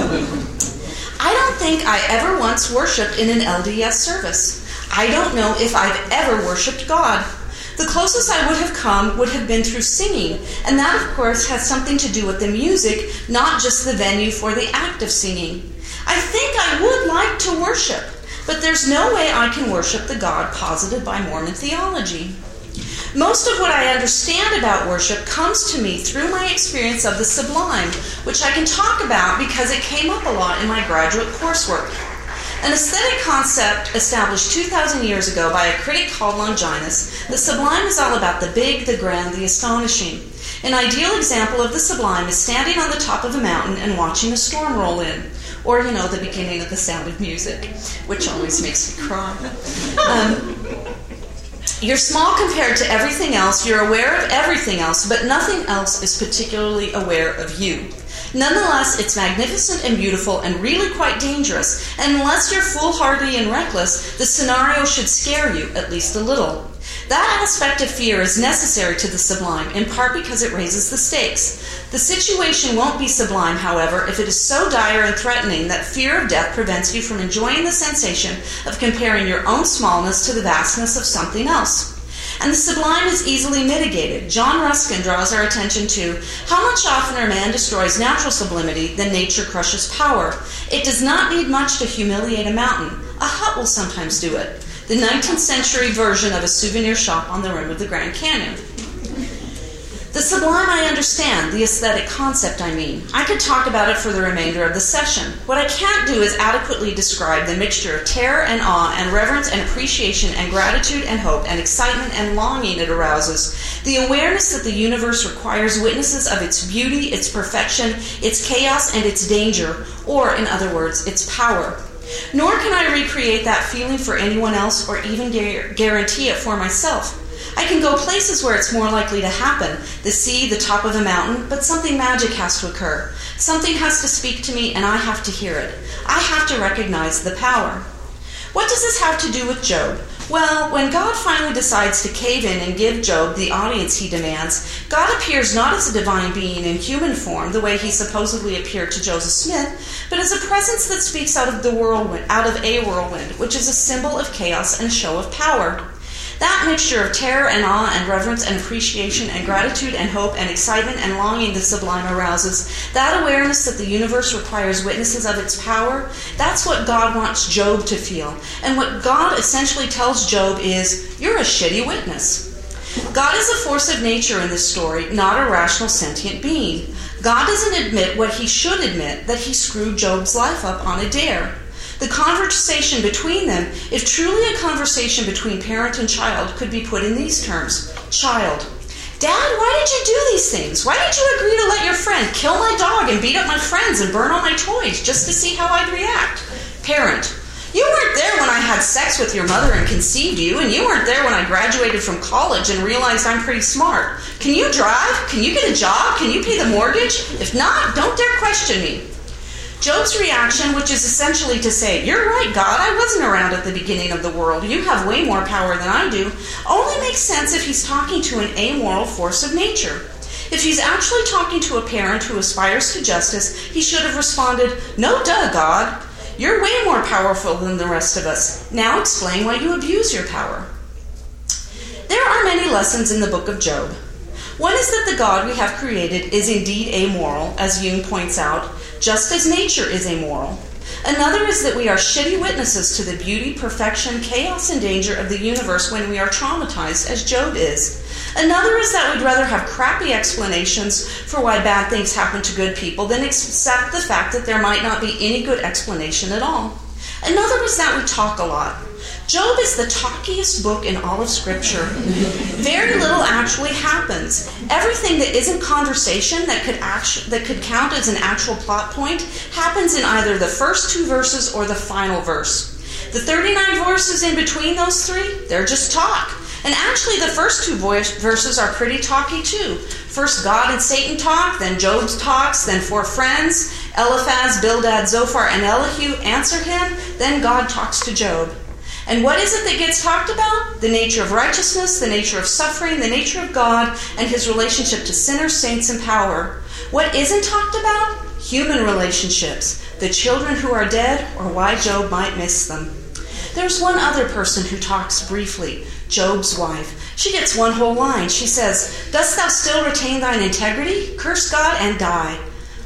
I don't think I ever once worshipped in an LDS service. I don't know if I've ever worshipped God. The closest I would have come would have been through singing, and that of course has something to do with the music, not just the venue for the act of singing. I think I would like to worship, but there's no way I can worship the God posited by Mormon theology. Most of what I understand about worship comes to me through my experience of the sublime, which I can talk about because it came up a lot in my graduate coursework. An aesthetic concept established 2,000 years ago by a critic called Longinus, the sublime is all about the big, the grand, the astonishing. An ideal example of the sublime is standing on the top of a mountain and watching a storm roll in. Or, the beginning of The Sound of Music, which always makes me cry. You're small compared to everything else, you're aware of everything else, but nothing else is particularly aware of you. Nonetheless, it's magnificent and beautiful and really quite dangerous, and unless you're foolhardy and reckless, the scenario should scare you, at least a little. That aspect of fear is necessary to the sublime, in part because it raises the stakes. The situation won't be sublime, however, if it is so dire and threatening that fear of death prevents you from enjoying the sensation of comparing your own smallness to the vastness of something else. And the sublime is easily mitigated. John Ruskin draws our attention to how much oftener man destroys natural sublimity than nature crushes power. It does not need much to humiliate a mountain. A hut will sometimes do it. The 19th century version of a souvenir shop on the rim of the Grand Canyon. The sublime I understand, the aesthetic concept I mean. I could talk about it for the remainder of the session. What I can't do is adequately describe the mixture of terror and awe and reverence and appreciation and gratitude and hope and excitement and longing it arouses. The awareness that the universe requires witnesses of its beauty, its perfection, its chaos, and its danger, or, in other words, its power. Nor can I recreate that feeling for anyone else or even guarantee it for myself. I can go places where it's more likely to happen, the sea, the top of a mountain, but something magic has to occur. Something has to speak to me and I have to hear it. I have to recognize the power. What does this have to do with Job? Well, when God finally decides to cave in and give Job the audience he demands, God appears not as a divine being in human form, the way he supposedly appeared to Joseph Smith, but as a presence that speaks out of a whirlwind, which is a symbol of chaos and show of power. That mixture of terror and awe and reverence and appreciation and gratitude and hope and excitement and longing the sublime arouses, that awareness that the universe requires witnesses of its power, that's what God wants Job to feel. And what God essentially tells Job is, you're a shitty witness. God is a force of nature in this story, not a rational sentient being. God doesn't admit what he should admit, that he screwed Job's life up on a dare. The conversation between them, if truly a conversation between parent and child, could be put in these terms. Child: Dad, why did you do these things? Why did you agree to let your friend kill my dog and beat up my friends and burn all my toys just to see how I'd react? Parent: You weren't there when I had sex with your mother and conceived you, and you weren't there when I graduated from college and realized I'm pretty smart. Can you drive? Can you get a job? Can you pay the mortgage? If not, don't dare question me. Job's reaction, which is essentially to say, you're right, God, I wasn't around at the beginning of the world. You have way more power than I do, only makes sense if he's talking to an amoral force of nature. If he's actually talking to a parent who aspires to justice, he should have responded, no duh, God. You're way more powerful than the rest of us. Now explain why you abuse your power. There are many lessons in the book of Job. One is that the God we have created is indeed amoral, as Jung points out, just as nature is amoral. Another is that we are shitty witnesses to the beauty, perfection, chaos, and danger of the universe when we are traumatized, as Job is. Another is that we'd rather have crappy explanations for why bad things happen to good people than accept the fact that there might not be any good explanation at all. Another is that we talk a lot. Job is the talkiest book in all of Scripture. Very little actually happens. Everything that isn't conversation that could count as an actual plot point happens in either the first 2 verses or the final verse. The 39 verses in between those 3, they're just talk. And actually the first 2 verses are pretty talky too. First God and Satan talk, then Job talks, then 4 friends, Eliphaz, Bildad, Zophar, and Elihu answer him, then God talks to Job. And what is it that gets talked about? The nature of righteousness, the nature of suffering, the nature of God, and his relationship to sinners, saints, and power. What isn't talked about? Human relationships, the children who are dead, or why Job might miss them. There's one other person who talks briefly, Job's wife. She gets one whole line. She says, "Dost thou still retain thine integrity? Curse God and die."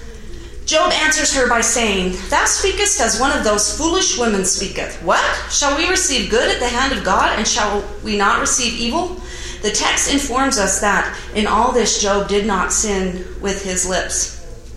Job answers her by saying, "Thou speakest as one of those foolish women speaketh. What? Shall we receive good at the hand of God, and shall we not receive evil?" The text informs us that in all this Job did not sin with his lips.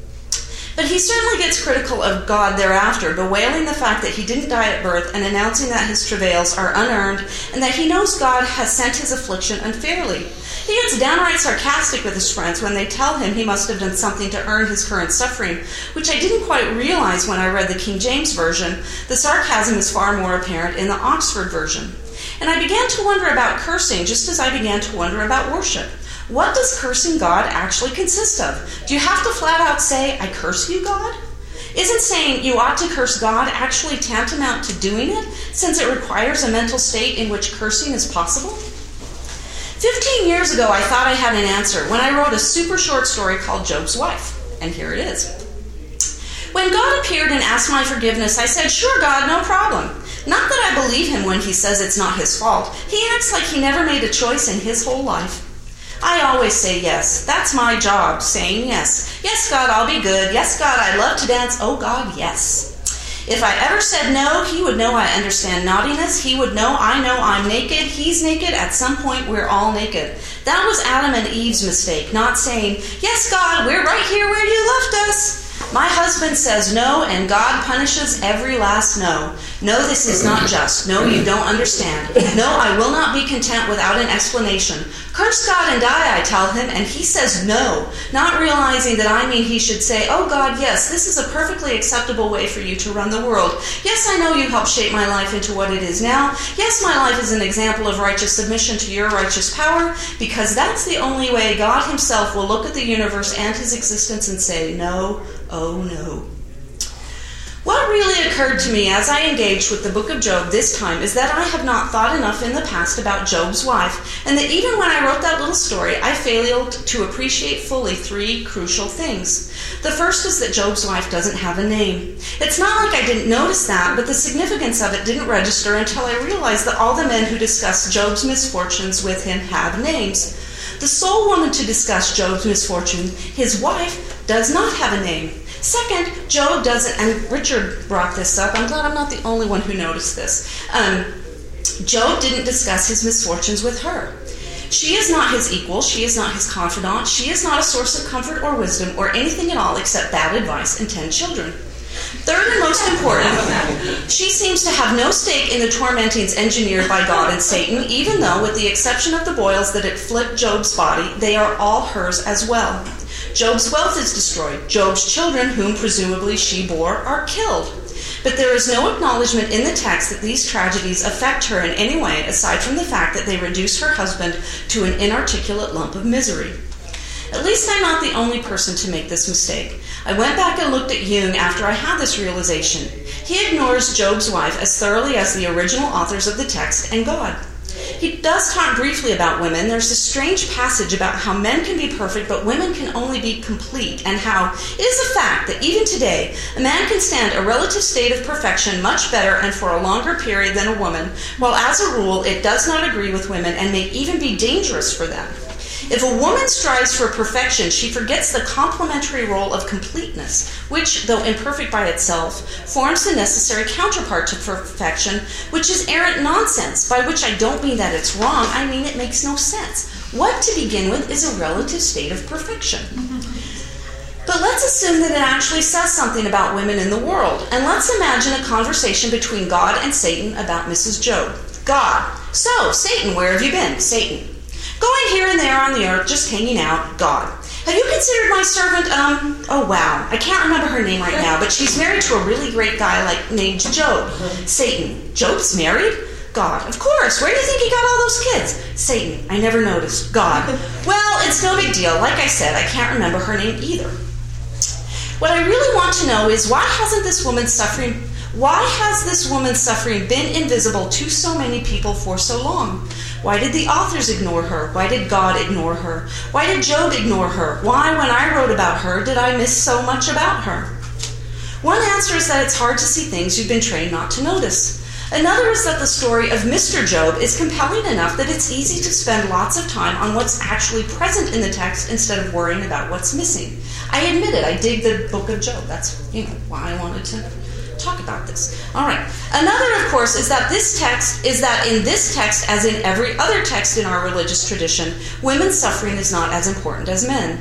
But he certainly gets critical of God thereafter, bewailing the fact that he didn't die at birth and announcing that his travails are unearned and that he knows God has sent his affliction unfairly. He gets downright sarcastic with his friends when they tell him he must have done something to earn his current suffering, which I didn't quite realize when I read the King James Version. The sarcasm is far more apparent in the Oxford Version. And I began to wonder about cursing just as I began to wonder about worship. What does cursing God actually consist of? Do you have to flat out say, "I curse you, God"? Isn't saying you ought to curse God actually tantamount to doing it, since it requires a mental state in which cursing is possible? 15 years ago, I thought I had an answer when I wrote a super short story called Job's Wife. And here it is. When God appeared and asked my forgiveness, I said, "Sure, God, no problem." Not that I believe him when he says it's not his fault. He acts like he never made a choice in his whole life. I always say yes. That's my job, saying yes. Yes, God, I'll be good. Yes, God, I love to dance. Oh, God, yes. If I ever said no, he would know I understand naughtiness. He would know I'm naked. He's naked. At some point, we're all naked. That was Adam and Eve's mistake, not saying, "Yes, God, we're right here where you left us." My husband says no, and God punishes every last no. No, this is not just. No, you don't understand. No, I will not be content without an explanation. Curse God and die, I tell him, and he says no, not realizing that I mean he should say, "Oh God, yes, this is a perfectly acceptable way for you to run the world. Yes, I know you helped shape my life into what it is now. Yes, my life is an example of righteous submission to your righteous power, because that's the only way God himself will look at the universe and his existence and say, no, oh no." What really occurred to me as I engaged with the book of Job this time is that I have not thought enough in the past about Job's wife, and that even when I wrote that little story, I failed to appreciate fully 3 crucial things. The first is that Job's wife doesn't have a name. It's not like I didn't notice that, but the significance of it didn't register until I realized that all the men who discussed Job's misfortunes with him have names. The sole woman to discuss Job's misfortune, his wife, does not have a name. Second, Job doesn't, and Richard brought this up, I'm glad I'm not the only one who noticed this. Job didn't discuss his misfortunes with her. She is not his equal, she is not his confidant, she is not a source of comfort or wisdom or anything at all except bad advice and 10 children. Third and most important, she seems to have no stake in the tormentings engineered by God and Satan, even though, with the exception of the boils that afflict Job's body, they are all hers as well. Job's wealth is destroyed. Job's children, whom presumably she bore, are killed. But there is no acknowledgement in the text that these tragedies affect her in any way, aside from the fact that they reduce her husband to an inarticulate lump of misery. At least I'm not the only person to make this mistake. I went back and looked at Jung after I had this realization. He ignores Job's wife as thoroughly as the original authors of the text and God. He does talk briefly about women. There's a strange passage about how men can be perfect, but women can only be complete, and how it is a fact that even today, a man can stand a relative state of perfection much better and for a longer period than a woman, while as a rule it does not agree with women and may even be dangerous for them. If a woman strives for perfection, she forgets the complementary role of completeness, which, though imperfect by itself, forms the necessary counterpart to perfection, which is errant nonsense, by which I don't mean that it's wrong, I mean it makes no sense. What, to begin with, is a relative state of perfection? But let's assume that it actually says something about women in the world, and let's imagine a conversation between God and Satan about Mrs. Job. God: so, Satan, where have you been? Satan: going here and there on the earth, just hanging out. God: have you considered my servant, oh wow, I can't remember her name right now, but she's married to a really great guy named Job. Satan: Job's married? God: of course, where do you think he got all those kids? Satan: I never noticed. God: well, it's no big deal. Like I said, I can't remember her name either. What I really want to know is why has this woman's suffering been invisible to so many people for so long? Why did the authors ignore her? Why did God ignore her? Why did Job ignore her? Why, when I wrote about her, did I miss so much about her? One answer is that it's hard to see things you've been trained not to notice. Another is that the story of Mr. Job is compelling enough that it's easy to spend lots of time on what's actually present in the text instead of worrying about what's missing. I admit it, I dig the book of Job. That's why I wanted to talk about this. All right. Another, of course, is that in this text, as in every other text in our religious tradition, women's suffering is not as important as men.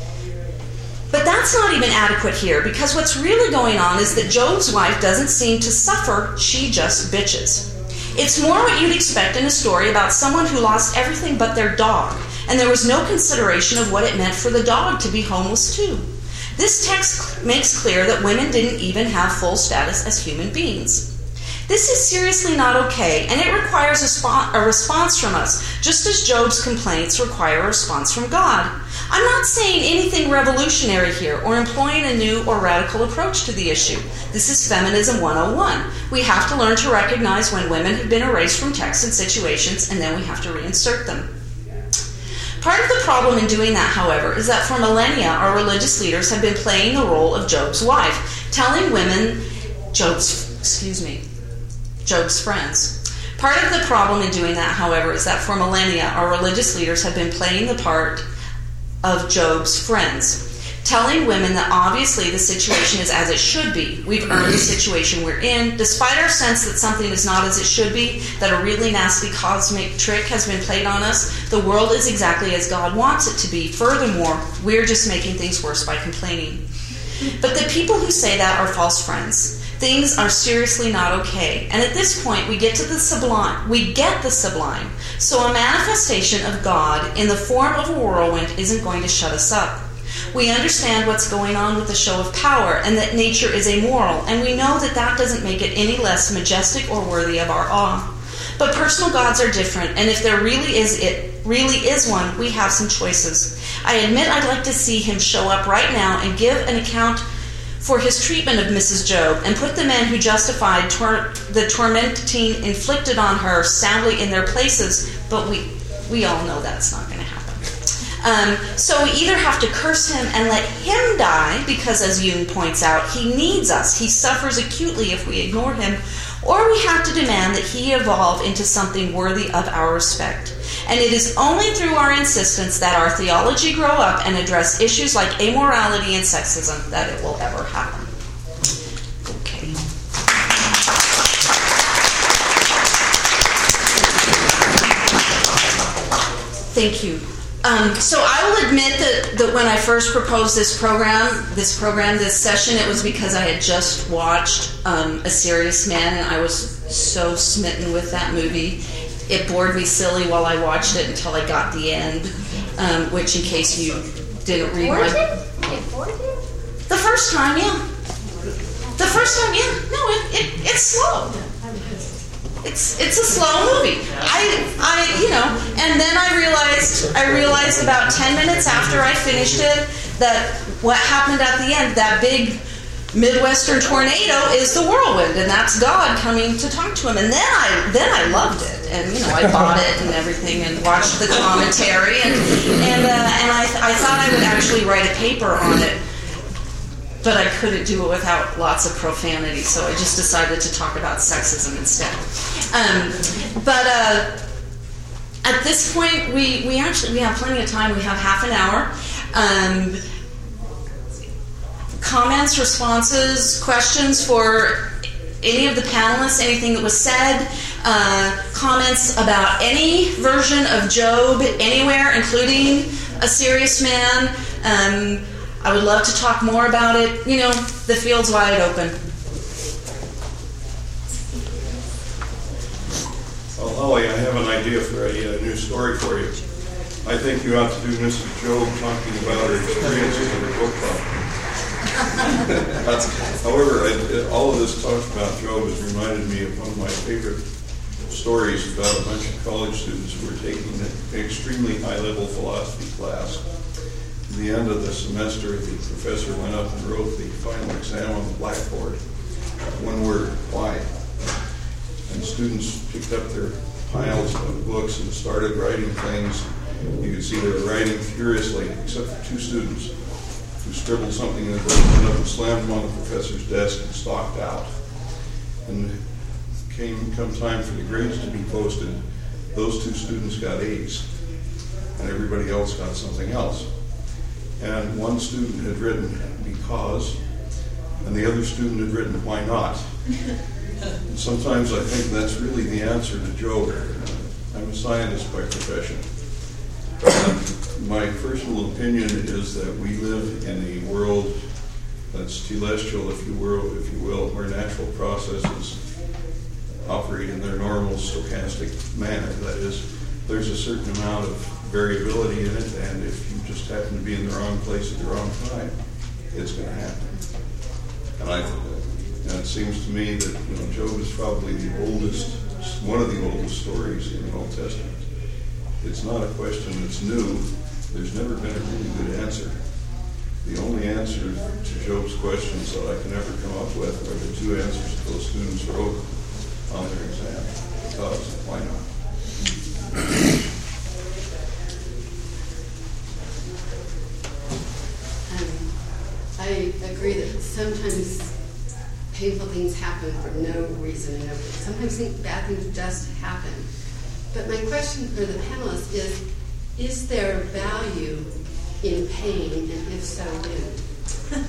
But that's not even adequate here, because what's really going on is that Job's wife doesn't seem to suffer, she just bitches. It's more what you'd expect in a story about someone who lost everything but their dog, and there was no consideration of what it meant for the dog to be homeless too. This text makes clear that women didn't even have full status as human beings. This is seriously not okay, and it requires a response from us, just as Job's complaints require a response from God. I'm not saying anything revolutionary here or employing a new or radical approach to the issue. This is Feminism 101. We have to learn to recognize when women have been erased from texts and situations, and then we have to reinsert them. Part of the problem in doing that, however, is that for millennia, our religious leaders have been playing the role of Job's wife, telling women, Job's friends. Part of the problem in doing that, however, is that for millennia, our religious leaders have been playing the part of Job's friends, telling women that obviously the situation is as it should be. We've earned the situation we're in. Despite our sense that something is not as it should be, that a really nasty cosmic trick has been played on us, the world is exactly as God wants it to be. Furthermore, we're just making things worse by complaining. But the people who say that are false friends. Things are seriously not okay. And at this point, we get the sublime. So a manifestation of God in the form of a whirlwind isn't going to shut us up. We understand what's going on with the show of power and that nature is amoral, and we know that that doesn't make it any less majestic or worthy of our awe. But personal gods are different, and if there really is one, we have some choices. I admit I'd like to see him show up right now and give an account for his treatment of Mrs. Job and put the men who justified the tormenting inflicted on her soundly in their places, but we all know that's not going to happen. So we either have to curse him and let him die, because as Jung points out, he needs us. He suffers acutely if we ignore him, or we have to demand that he evolve into something worthy of our respect. And it is only through our insistence that our theology grow up and address issues like amorality and sexism that it will ever happen. Okay. Thank you. So I will admit that when I first proposed this session, it was because I had just watched A Serious Man, and I was so smitten with that movie. It bored me silly while I watched it until I got the end, which, in case you didn't read my... It bored you? The first time, yeah. The first time, yeah. No, it's slow. It's a slow movie. And then I realized about 10 minutes after I finished it that what happened at the end, that big Midwestern tornado, is the whirlwind, and that's God coming to talk to him. And then I loved it, and I bought it and everything, and watched the commentary, and I thought I would actually write a paper on it, but I couldn't do it without lots of profanity, so I just decided to talk about sexism instead. But at this point, we have plenty of time. We have half an hour. Comments, responses, questions for any of the panelists, anything that was said, comments about any version of Job anywhere, including A Serious Man. I would love to talk more about it. The field's wide open. Well, Holly, I have an idea for a new story for you. I think you ought to do Mrs. Job talking about her experiences in her book club. However, all of this talk about Job has reminded me of one of my favorite stories about a bunch of college students who were taking an extremely high-level philosophy class. At the end of the semester, the professor went up and wrote the final exam on the blackboard. One word, why? And students picked up their piles of books and started writing things. You could see they were writing furiously, except for two students who scribbled something in the book, went up and slammed them on the professor's desk and stalked out. And come time for the grades to be posted, those two students got A's, and everybody else got something else. And one student had written because, and the other student had written why not. And sometimes I think that's really the answer to Job. I'm a scientist by profession. My personal opinion is that we live in a world that's telestial, if you will, where natural processes operate in their normal stochastic manner. That is, there's a certain amount of variability in it, and if you just happen to be in the wrong place at the wrong time, it's going to happen. And it seems to me that Job is probably one of the oldest stories in the Old Testament. It's not a question that's new. There's never been a really good answer. The only answer to Job's questions that I can ever come up with are the two answers that those students wrote on their exam. Because, why not? I agree that sometimes painful things happen for no reason. Sometimes bad things just happen. But my question for the panelists is there value in pain, and if so, when?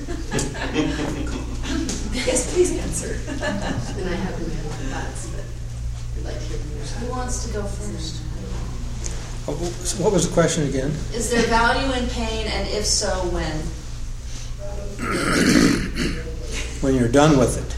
Yes, please answer. And I have my own thoughts, but I'd like to hear from yours. Who wants to go first? What was the question again? Is there value in pain, and if so, when? When you're done with it.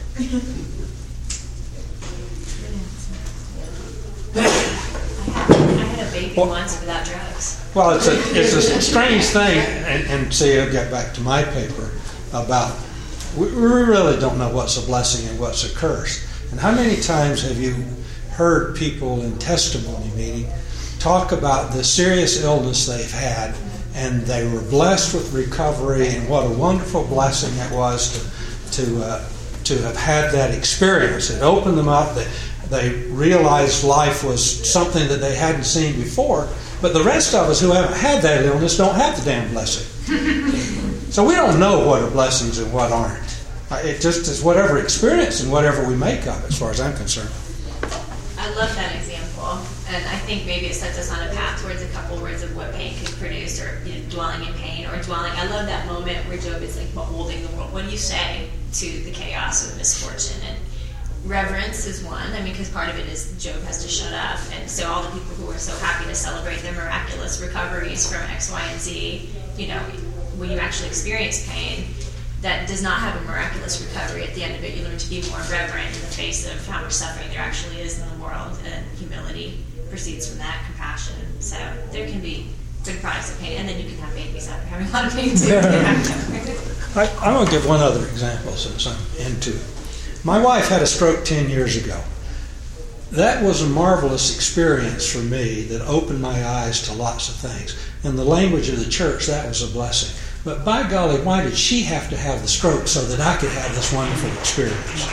I had a baby once without drugs. Well, it's a strange thing, and see, I'll get back to my paper about, we really don't know what's a blessing and what's a curse. And how many times have you heard people in testimony meeting talk about the serious illness they've had, and they were blessed with recovery, and what a wonderful blessing it was to have had that experience. It opened them up. They realized life was something that they hadn't seen before. But the rest of us who haven't had that illness don't have the damn blessing. So we don't know what are blessings and what aren't. It just is whatever experience and whatever we make of it, as far as I'm concerned. I love that example, and I think maybe it sets us on a path towards a couple words of what pain could produce, or dwelling in pain, or dwelling. I love that moment where Job is like beholding the world. What do you say to the chaos of misfortune? And reverence is one. I mean, because part of it is Job has to shut up, and so all the people who are so happy to celebrate their miraculous recoveries from X, Y, and Z, when you actually experience pain, that does not have a miraculous recovery. At the end of it, you learn to be more reverent in the face of how much suffering there actually is in the world, and humility proceeds from that, compassion. So there can be good products of pain, and then you can have babies after having a lot of pain too. I'm going to give one other example since I'm into it. My wife had a stroke 10 years ago. That was a marvelous experience for me that opened my eyes to lots of things. In the language of the church, that was a blessing. But by golly, why did she have to have the stroke so that I could have this wonderful experience?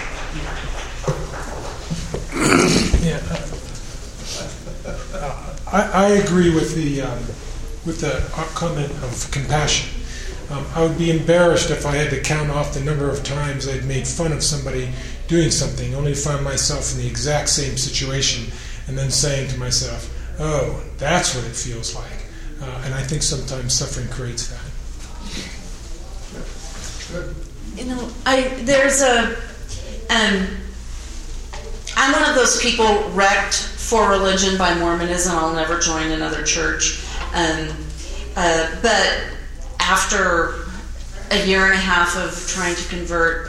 I agree with the comment of compassion. I would be embarrassed if I had to count off the number of times I'd made fun of somebody doing something, only to find myself in the exact same situation, and then saying to myself, "Oh, that's what it feels like." And I think sometimes suffering creates that. I'm one of those people wrecked for religion by Mormonism. I'll never join another church. But after a year and a half of trying to convert,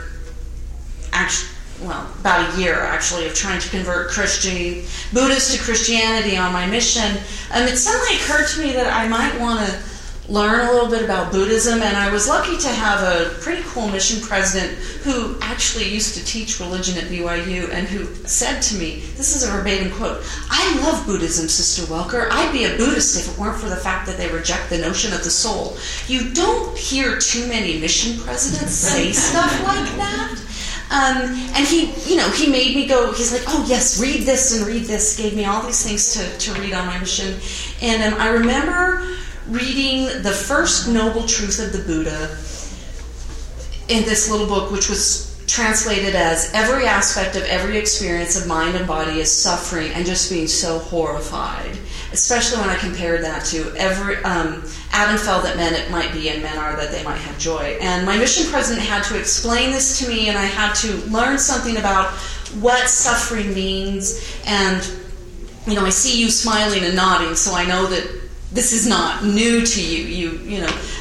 about a year actually, of trying to convert Buddhists to Christianity on my mission, it suddenly occurred to me that I might want to learn a little bit about Buddhism, and I was lucky to have a pretty cool mission president who actually used to teach religion at BYU, and who said to me, this is a verbatim quote, "I love Buddhism, Sister Welker. I'd be a Buddhist if it weren't for the fact that they reject the notion of the soul." You don't hear too many mission presidents say stuff like that. And he made me go, he's like, "Oh yes, read this and read this," gave me all these things to read on my mission. And I remember reading the first noble truth of the Buddha in this little book, which was translated as "every aspect of every experience of mind and body is suffering," and just being so horrified, especially when I compared that to Adam fell that men it might be, and men are that they might have joy. And my mission president had to explain this to me, and I had to learn something about what suffering means. And I see you smiling and nodding, so I know that this is not new to you.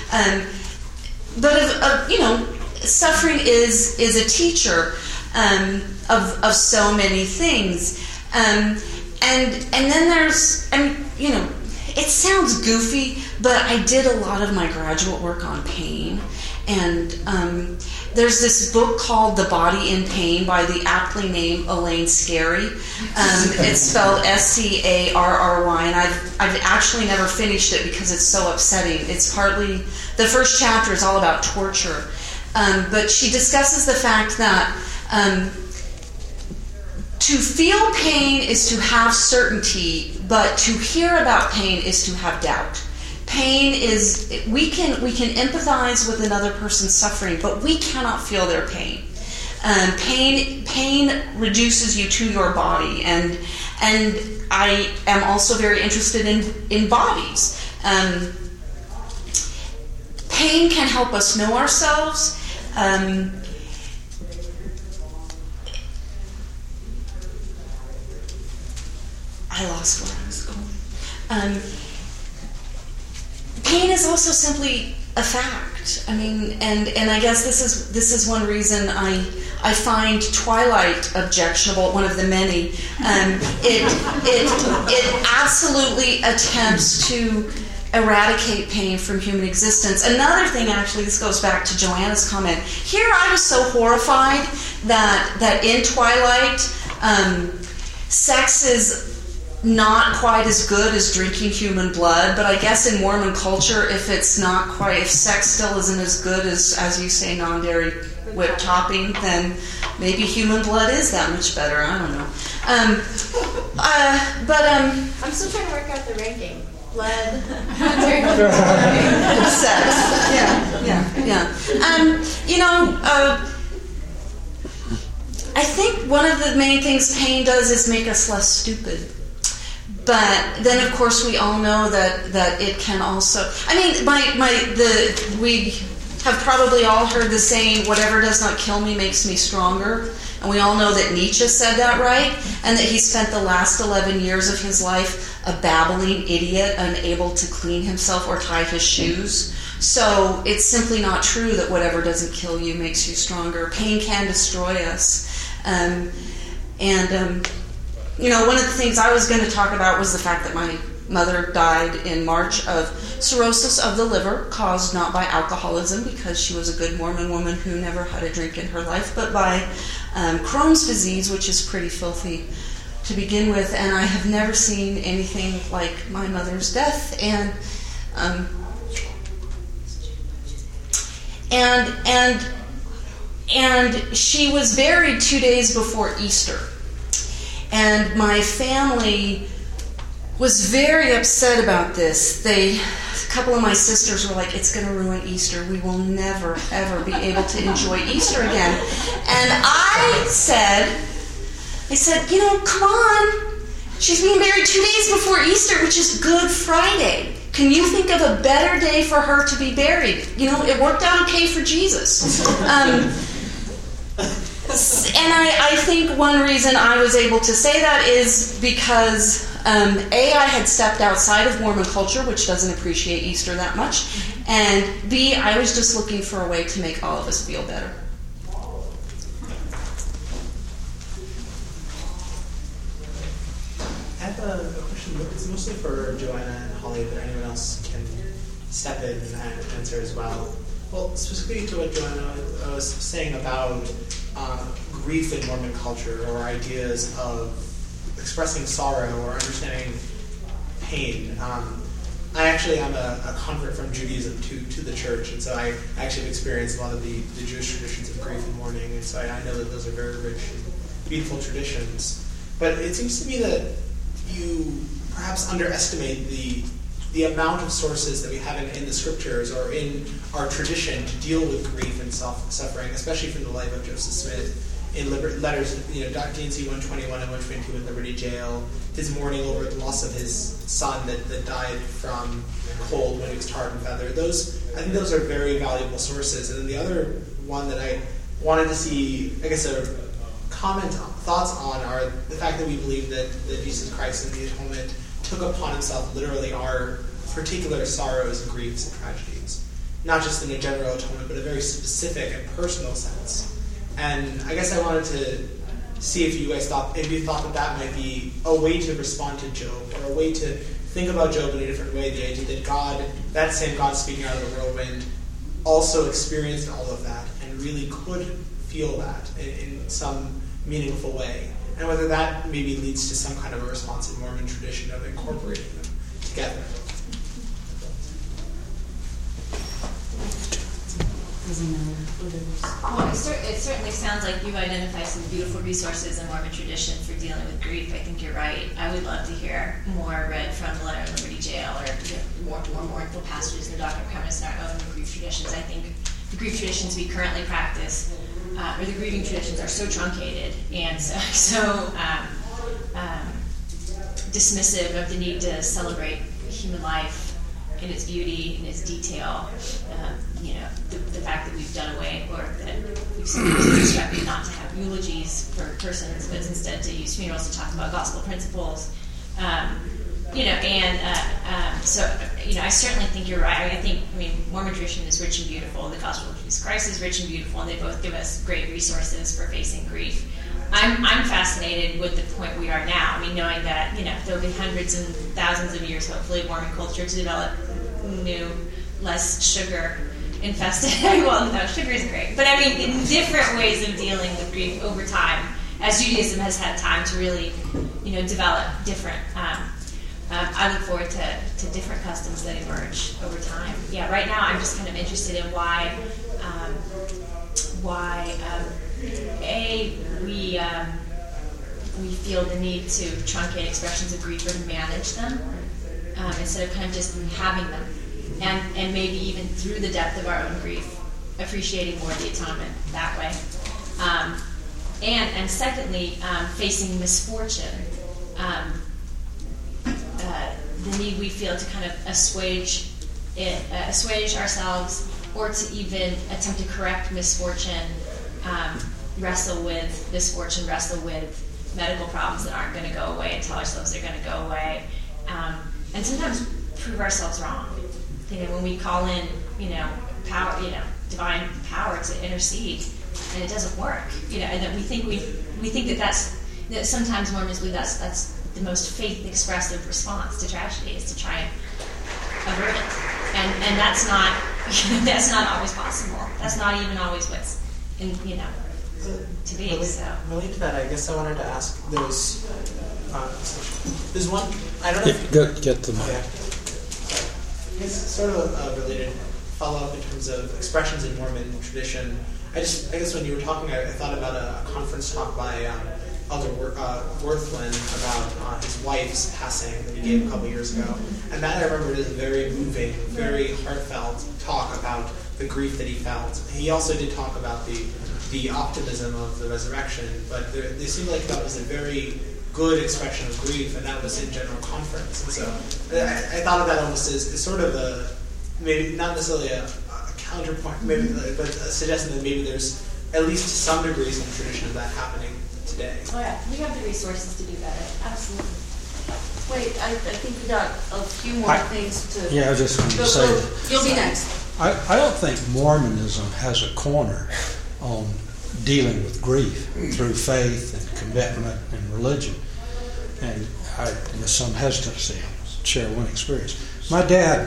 Suffering is a teacher of so many things, and then there's, it sounds goofy, but I did a lot of my graduate work on pain, and there's this book called The Body in Pain by the aptly named Elaine Scarry. It's spelled Scarry, and I've actually never finished it because it's so upsetting. It's partly, the first chapter is all about torture, but she discusses the fact that to feel pain is to have certainty, but to hear about pain is to have doubt. Pain is, we can empathize with another person's suffering, but we cannot feel their pain. Pain reduces you to your body, and I am also very interested in bodies. Pain can help us know ourselves. I lost where I was going. Pain is also simply a fact. And I guess this is one reason I find Twilight objectionable. One of the many. It absolutely attempts to eradicate pain from human existence. Another thing, actually, this goes back to Joanna's comment. Here, I was so horrified that in Twilight, sex is not quite as good as drinking human blood, but I guess in Mormon culture, if sex still isn't as good as you say, non-dairy whipped topping, then maybe human blood is that much better. I don't know. I'm still trying to work out the ranking. Blood. Sex. Yeah. I think one of the main things pain does is make us less stupid. But then, of course, we all know that it can also. I mean, we have probably all heard the saying, "Whatever does not kill me makes me stronger." And we all know that Nietzsche said that, right? And that he spent the last 11 years of his life a babbling idiot, unable to clean himself or tie his shoes. So it's simply not true that whatever doesn't kill you makes you stronger. Pain can destroy us. One of the things I was going to talk about was the fact that my mother died in March of cirrhosis of the liver, caused not by alcoholism, because she was a good Mormon woman who never had a drink in her life, but by Crohn's disease, which is pretty filthy to begin with. And I have never seen anything like my mother's death. And she was buried 2 days before Easter. And my family was very upset about this. A couple of my sisters were like, "It's going to ruin Easter. We will never, ever be able to enjoy Easter again." And I said, come on. She's being buried 2 days before Easter, which is Good Friday. Can you think of a better day for her to be buried? It worked out okay for Jesus. And I think one reason I was able to say that is because, A, I had stepped outside of Mormon culture, which doesn't appreciate Easter that much, and B, I was just looking for a way to make all of us feel better. I have a question. It's mostly for Joanna and Holly, but anyone else can step in and answer as well. Well, specifically to what Joanna was saying about grief in Mormon culture, or ideas of expressing sorrow or understanding pain. I actually am a convert from Judaism to the church, and so I actually have experienced a lot of the Jewish traditions of grief and mourning, and so I know that those are very rich and beautiful traditions. But it seems to me that you perhaps underestimate the amount of sources that we have in the scriptures or in our tradition to deal with grief and suffering, especially from the life of Joseph Smith in letters, D&C 121 and 122 in Liberty Jail, his mourning over the loss of his son that died from cold when he was tarred and feathered. I think those are very valuable sources. And then the other one that I wanted to see, I guess, thoughts on are the fact that we believe that Jesus Christ in the atonement took upon himself literally our particular sorrows and griefs and tragedies. Not just in a general atonement, but a very specific and personal sense. And I guess I wanted to see if you guys thought that might be a way to respond to Job, or a way to think about Job in a different way. The idea that God, that same God speaking out of the whirlwind, also experienced all of that and really could feel that in some meaningful way. And whether that maybe leads to some kind of a response in Mormon tradition of incorporating them together. Well, it certainly sounds like you've identified some beautiful resources in Mormon tradition for dealing with grief. I think you're right. I would love to hear more read from the Letter of Liberty Jail, or more mournful passages in the Doctrine and Covenants in our own grief traditions. I think the grief traditions we currently practice, or the grieving traditions, are so truncated and so dismissive of the need to celebrate human life in its beauty, in its detail. The fact that we've done away, or that we've instructed not to have eulogies for persons, but instead to use funerals to talk about gospel principles. I certainly think you're right. I think Mormon tradition is rich and beautiful. The gospel of Jesus Christ is rich and beautiful, and they both give us great resources for facing grief. I'm fascinated with the point we are now. Knowing that there'll be hundreds and thousands of years, hopefully, of Mormon culture to develop new, less sugar infested. Well, no, sugar isn't great, but different ways of dealing with grief over time. as Judaism has had time to really, develop different. I look forward to different customs that emerge over time. Yeah, right now I'm just kind of interested in why we feel the need to truncate expressions of grief or manage them instead of kind of just having them, and maybe even through the depth of our own grief, appreciating more the atonement that way. And secondly, facing misfortune, the need we feel to kind of assuage ourselves, or to even attempt to correct misfortune, wrestle with misfortune, wrestle with medical problems that aren't going to go away and tell ourselves they're going to go away, and sometimes prove ourselves wrong. When we call in, power, divine power to intercede, and it doesn't work, and that we think that sometimes Mormons believe that's the most faith-expressive response to tragedy, is to try and avert it, and that's not that's not always possible. That's not even always what's to be. Related to that, I guess I wanted to ask. There's one. I don't know. Get the mic. It's sort of a related follow-up in terms of expressions in Mormon tradition. I guess when you were talking, I thought about a conference talk by Elder Worthland about his wife's passing that he gave a couple years ago. And that I remember is a very moving, very heartfelt talk about the grief that he felt. He also did talk about the optimism of the resurrection, but they seemed like that was a very good expression of grief, and that was in general conference. And so I thought of that almost as sort of a, maybe not necessarily a counterpoint, maybe, but suggesting that maybe there's at least to some degree some tradition of that happening today. Oh yeah, we have the resources to do better. Absolutely. Wait, I think we got a few more things to... Yeah, I was just going to say that. You'll be next. I don't think Mormonism has a corner on dealing with grief through faith and commitment and religion. And I, with some hesitancy, I'll share one experience. My dad,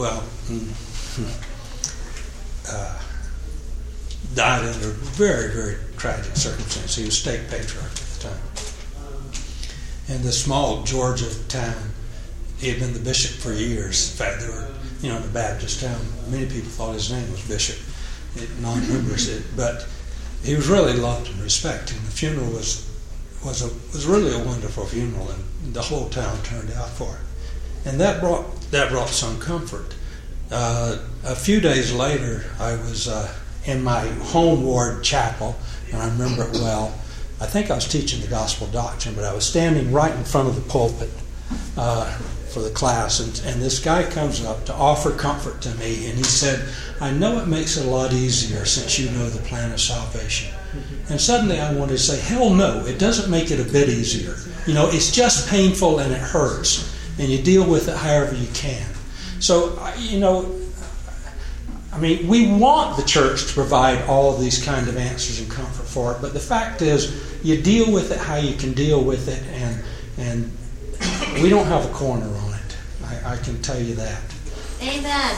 died under very, very tragic circumstances. He was state patriarch at the time. In this small Georgia town, he had been the bishop for years. In fact, there were, in a Baptist town, many people thought his name was Bishop. Non-members, but he was really loved and respected. And the funeral was really a wonderful funeral, and the whole town turned out for it. And that brought some comfort. A few days later, I was in my home ward chapel, and I remember it well. I think I was teaching the gospel doctrine, but I was standing right in front of the pulpit for the class, and this guy comes up to offer comfort to me, and he said, "I know it makes it a lot easier since you know the plan of salvation." And suddenly I wanted to say, hell no, it doesn't make it a bit easier. It's just painful and it hurts, and you deal with it however you can. So, we want the church to provide all of these kind of answers and comfort for it, but the fact is, you deal with it how you can deal with it, and we don't have a corner on it. I can tell you that. Amen.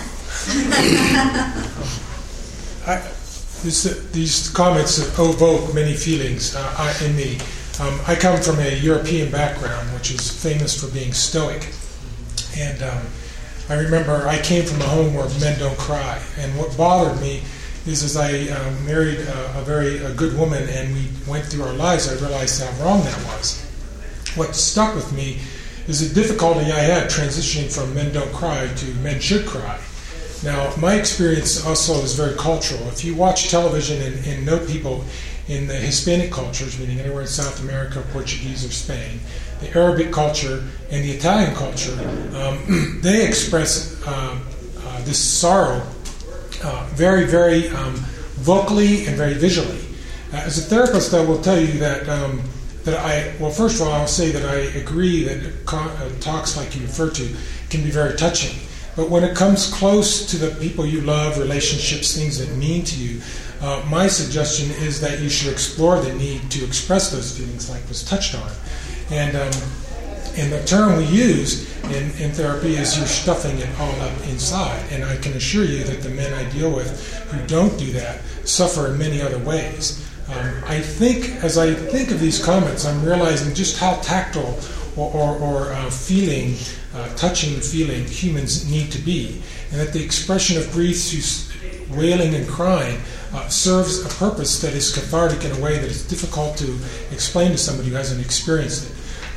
These comments evoke many feelings in me. I come from a European background, which is famous for being stoic. And I remember I came from a home where men don't cry. And what bothered me is as I married a very good woman and we went through our lives, I realized how wrong that was. What stuck with me is the difficulty I had transitioning from men don't cry to men should cry. Now, my experience also is very cultural. If you watch television and know people in the Hispanic cultures, meaning anywhere in South America, Portuguese, or Spain, the Arabic culture and the Italian culture, they express this sorrow very, very vocally and very visually. As a therapist, I will tell you that first of all, I'll say that I agree that talks like you refer to can be very touching. But when it comes close to the people you love, relationships, things that mean to you, my suggestion is that you should explore the need to express those feelings like was touched on. And the term we use in therapy is you're stuffing it all up inside. And I can assure you that the men I deal with who don't do that suffer in many other ways. I think, as I think of these comments, I'm realizing just how tactile or feeling, touching feeling humans need to be, and that the expression of grief through wailing and crying serves a purpose that is cathartic in a way that is difficult to explain to somebody who hasn't experienced it.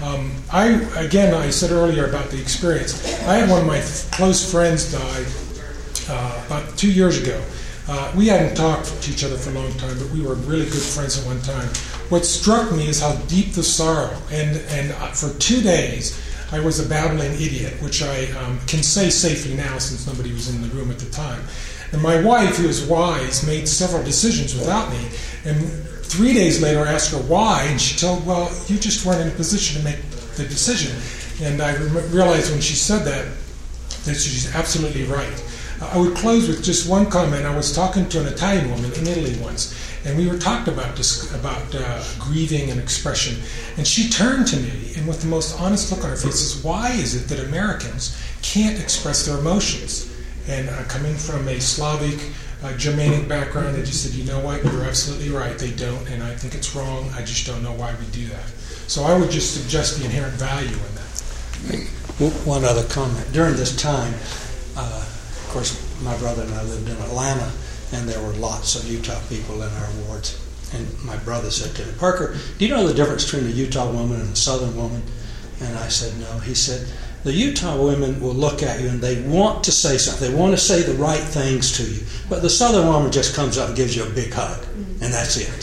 I said earlier about the experience. I had one of my close friends die about 2 years ago. We hadn't talked to each other for a long time, but we were really good friends at one time. What struck me is how deep the sorrow, and for 2 days I was a babbling idiot, which I can say safely now since nobody was in the room at the time. And my wife, who is wise, made several decisions without me, and 3 days later I asked her why, and she told, well, you just weren't in a position to make the decision. And I realized when she said that she's absolutely right. I would close with just one comment. I was talking to an Italian woman in Italy once, and we were talking about grieving and expression. And she turned to me, and with the most honest look on her face, says, why is it that Americans can't express their emotions? And coming from a Slavic, Germanic background, I just said, you know what, you're absolutely right, they don't, and I think it's wrong, I just don't know why we do that. So I would just suggest the inherent value in that. One other comment. During this time, of course, my brother and I lived in Atlanta, and there were lots of Utah people in our wards. And my brother said to me, Parker, do you know the difference between a Utah woman and a Southern woman? And I said, no. He said, the Utah women will look at you and they want to say something. They want to say the right things to you. But the Southern woman just comes up and gives you a big hug. And that's it.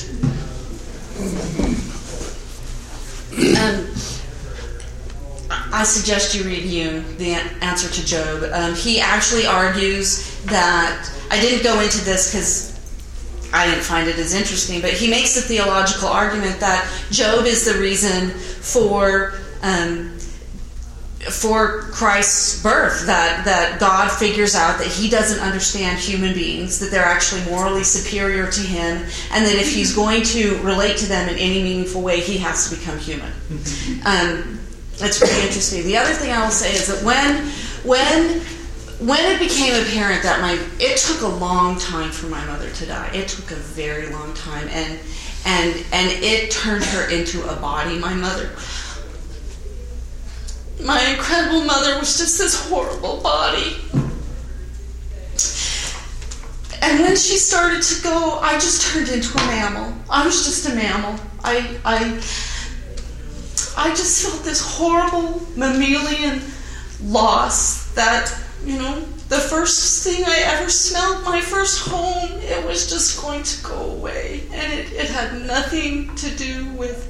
I suggest you read Jung, the answer to Job. He actually argues that, I didn't go into this because I didn't find it as interesting, but he makes the theological argument that Job is the reason for Christ's birth, that God figures out that he doesn't understand human beings, that they're actually morally superior to him, and that if he's going to relate to them in any meaningful way, he has to become human. That's pretty interesting. The other thing I will say is that when it became apparent that it took a long time for my mother to die. It took a very long time, and it turned her into a body. My incredible mother was just this horrible body. And when she started to go, I just turned into a mammal. I was just a mammal. I just felt this horrible mammalian loss that, the first thing I ever smelled, my first home, it was just going to go away. And it had nothing to do with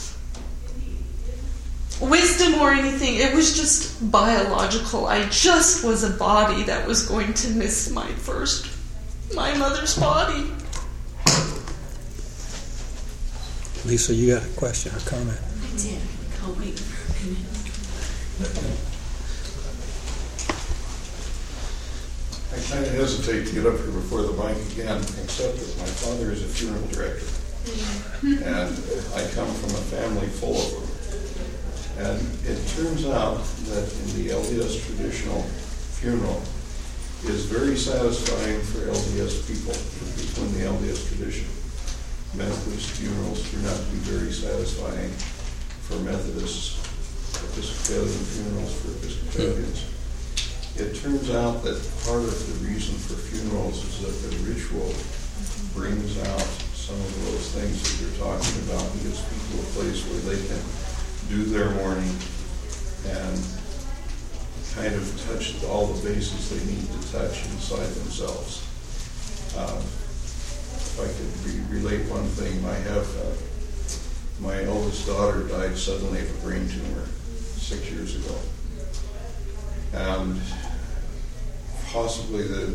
wisdom or anything. It was just biological. I just was a body that was going to miss my mother's body. Lisa, you got a question or comment? I did. I can't wait for a minute. I kind of hesitate to get up here before the mic again, except that my father is a funeral director. And I come from a family full of them. And it turns out that in the LDS traditional funeral is very satisfying for LDS people in the LDS tradition. Methodist funerals turn out to be very satisfying for Methodists, Episcopalian funerals for Episcopalians. It turns out that part of the reason for funerals is that the ritual brings out some of those things that you're talking about and gives people a place where they can do their mourning and kind of touch all the bases they need to touch inside themselves. If I could relate one thing, my eldest daughter died suddenly of a brain tumor 6 years ago. And possibly the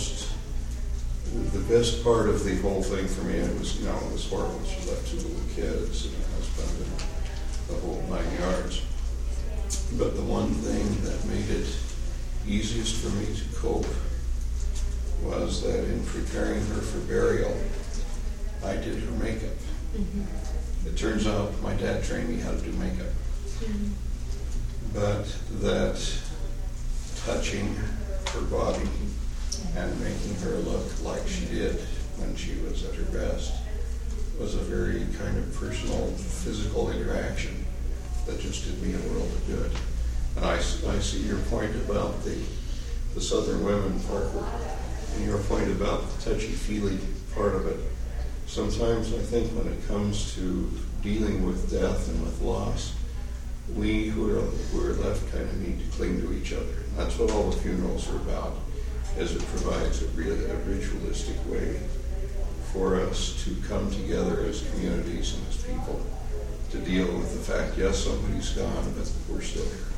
best part of the whole thing for me, it was horrible. She left 2 little kids and a husband and the whole 9 yards. But the one thing that made it easiest for me to cope was that in preparing her for burial, I did her makeup. Mm-hmm. It turns out my dad trained me how to do makeup. Mm-hmm. But that touching her body and making her look like she did when she was at her best was a very kind of personal, physical interaction that just did me a world of good. And I see your point about the Southern women, Parker, and your point about the touchy-feely part of it. Sometimes I think when it comes to dealing with death and with loss, we who are left kind of need to cling to each other. And that's what all the funerals are about, as it provides a ritualistic way for us to come together as communities and as people to deal with the fact, yes, somebody's gone, but we're still here.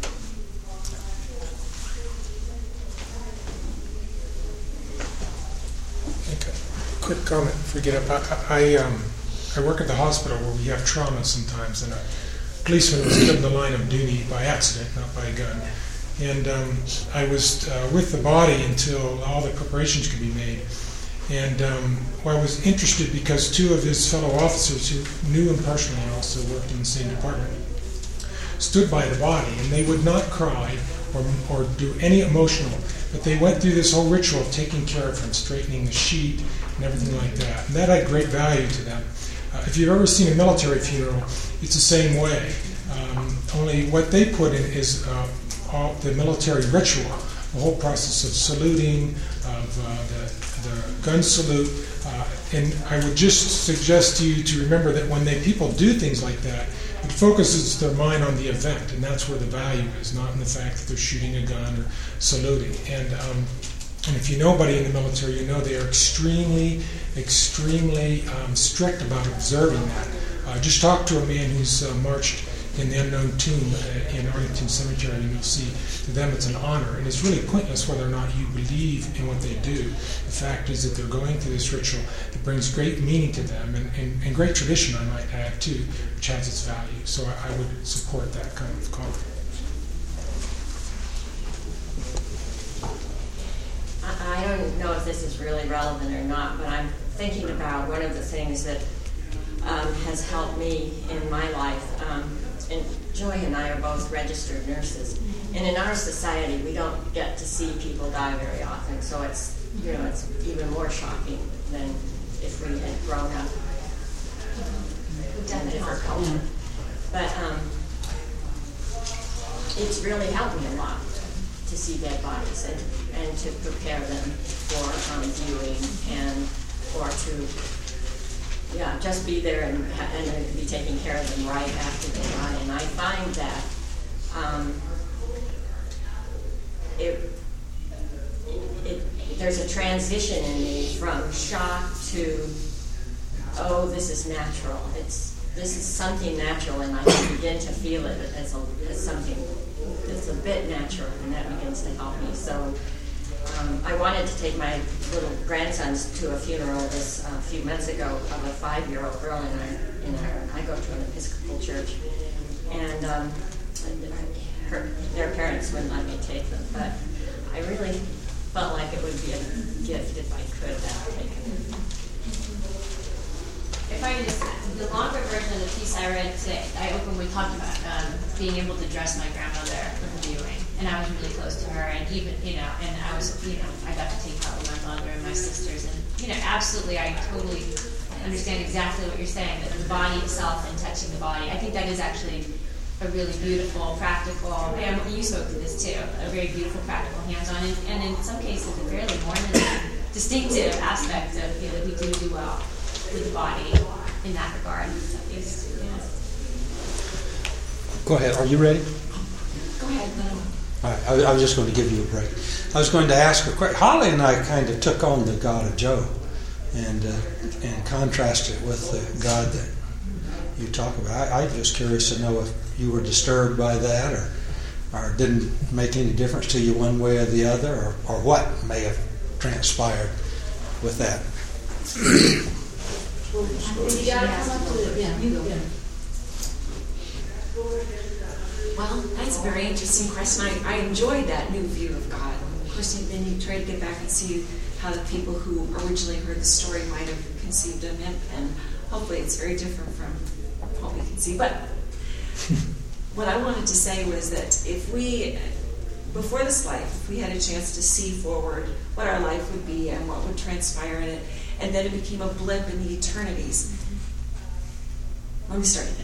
Okay. Quick comment before we get up. I work at the hospital where we have trauma sometimes, and a policeman was killed in the line of duty by accident, not by a gun. And I was with the body until all the preparations could be made. And I was interested because two of his fellow officers who knew him personally and also worked in the same department stood by the body, and they would not cry or do any emotional, but they went through this whole ritual of taking care of him, straightening the sheet and everything like that. And that had great value to them. If you've ever seen a military funeral, it's the same way. Only what they put in is all the military ritual, the whole process of saluting, of the gun salute. And I would just suggest to you to remember that when people do things like that, it focuses their mind on the event, and that's where the value is, not in the fact that they're shooting a gun or saluting. And if you know anybody in the military, you know they are extremely, extremely strict about observing that. Just talk to a man who's marched in the unknown tomb in Arlington Cemetery, and you'll see to them it's an honor. And it's really pointless whether or not you believe in what they do. The fact is that they're going through this ritual that brings great meaning to them and great tradition, I might add, too, which has its value. So I would support that kind of comment. I don't know if this is really relevant or not, but I'm thinking about one of the things that has helped me in my life. And Joy and I are both registered nurses, and in our society, we don't get to see people die very often. So it's even more shocking than if we had grown up in a different culture. But it's really helped me a lot to see dead bodies and to prepare them for viewing and or to just be there and be taking care of them right after they die. And I find that there's a transition in me from shock to, oh, this is natural. This is something natural, and I can begin to feel it as something that's a bit natural, and that begins to help me. So I wanted to take my little grandsons to a funeral a few months ago of a 5-year-old girl I go to an Episcopal church, and their parents wouldn't let me take them, but I really felt like it would be a gift if I could take them. If I could just, the longer version of the piece I read today, I openly talked about being able to dress my grandmother for her viewing, and I was really close to her, and even, and I was, I got to take part with my mother and my sisters, and, absolutely, I totally understand exactly what you're saying, that the body itself and touching the body, I think that is actually a really beautiful, practical, and you spoke to this too, a very beautiful, practical, hands-on, and in some cases, a fairly morbid, distinctive aspect of, that we do well with the body in that regard, at least. Go ahead. Are you ready? Go ahead. All right. I was just going to give you a break. I was going to ask a question. Holly and I kind of took on the God of Job and contrasted it with the God that you talk about. I'm just curious to know if you were disturbed by that or didn't make any difference to you one way or the other, or what may have transpired with that. You gotta come up to it. You go. Well, that's a very interesting question. I enjoyed that new view of God. Of course, then you try to get back and see how the people who originally heard the story might have conceived of him, and hopefully it's very different from what we can see. But what I wanted to say was that if we, before this life, if we had a chance to see forward what our life would be and what would transpire in it, and then it became a blip in the eternities, let me start again.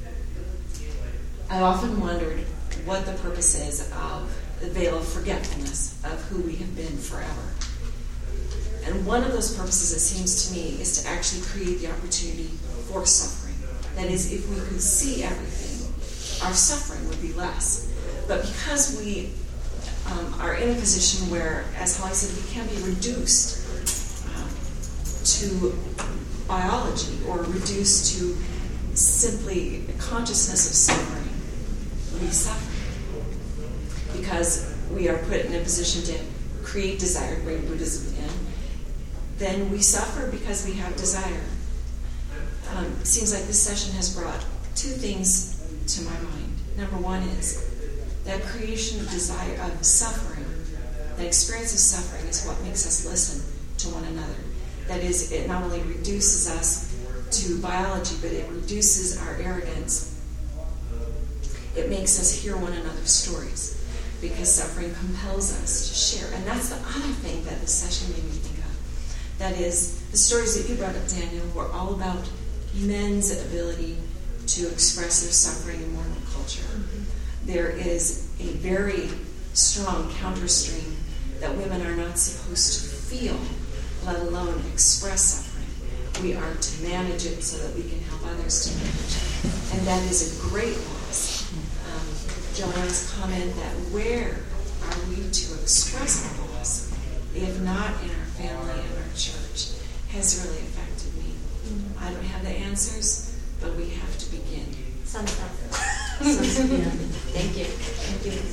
I've often wondered what the purpose is of the veil of forgetfulness of who we have been forever. And one of those purposes, it seems to me, is to actually create the opportunity for suffering. That is, if we could see everything, our suffering would be less. But because we are in a position where, as Holly said, we can be reduced to biology or reduced to simply consciousness of suffering, we suffer. Because we are put in a position to create desire, bring Buddhism in, then we suffer because we have desire. It seems like this session has brought two things to my mind. Number one is that creation of desire, of suffering, that experience of suffering is what makes us listen to one another. That is, it not only reduces us to biology, but it reduces our arrogance. It makes us hear one another's stories, because suffering compels us to share. And that's the other thing that this session made me think of. That is, the stories that you brought up, Daniel, were all about men's ability to express their suffering in moral culture. There is a very strong counterstream that women are not supposed to feel, let alone express suffering. We are to manage it so that we can help others to manage it. And that is a great loss. Joanna's comment that where are we to express our loss, if not in our family and our church, has really affected me. I don't have the answers, but we have to begin. Some stuff. Thank you. Thank you.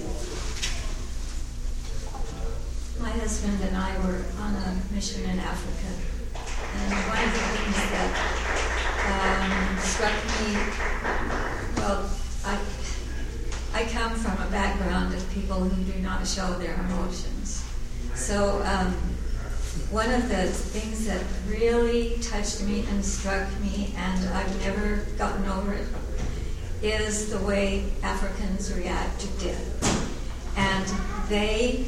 My husband and I were on a mission in Africa, and one of the things that struck me, well, I come from a background of people who do not show their emotions. So one of the things that really touched me and struck me, and I've never gotten over it, is the way Africans react to death. And they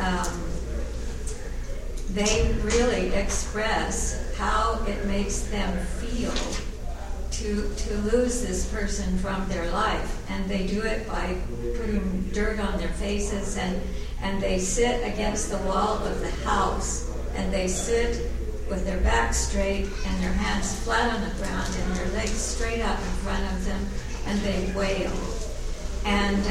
really express how it makes them feel to lose this person from their life. And they do it by putting dirt on their faces, and they sit against the wall of the house, and they sit with their back straight and their hands flat on the ground and their legs straight up in front of them, and they wail. And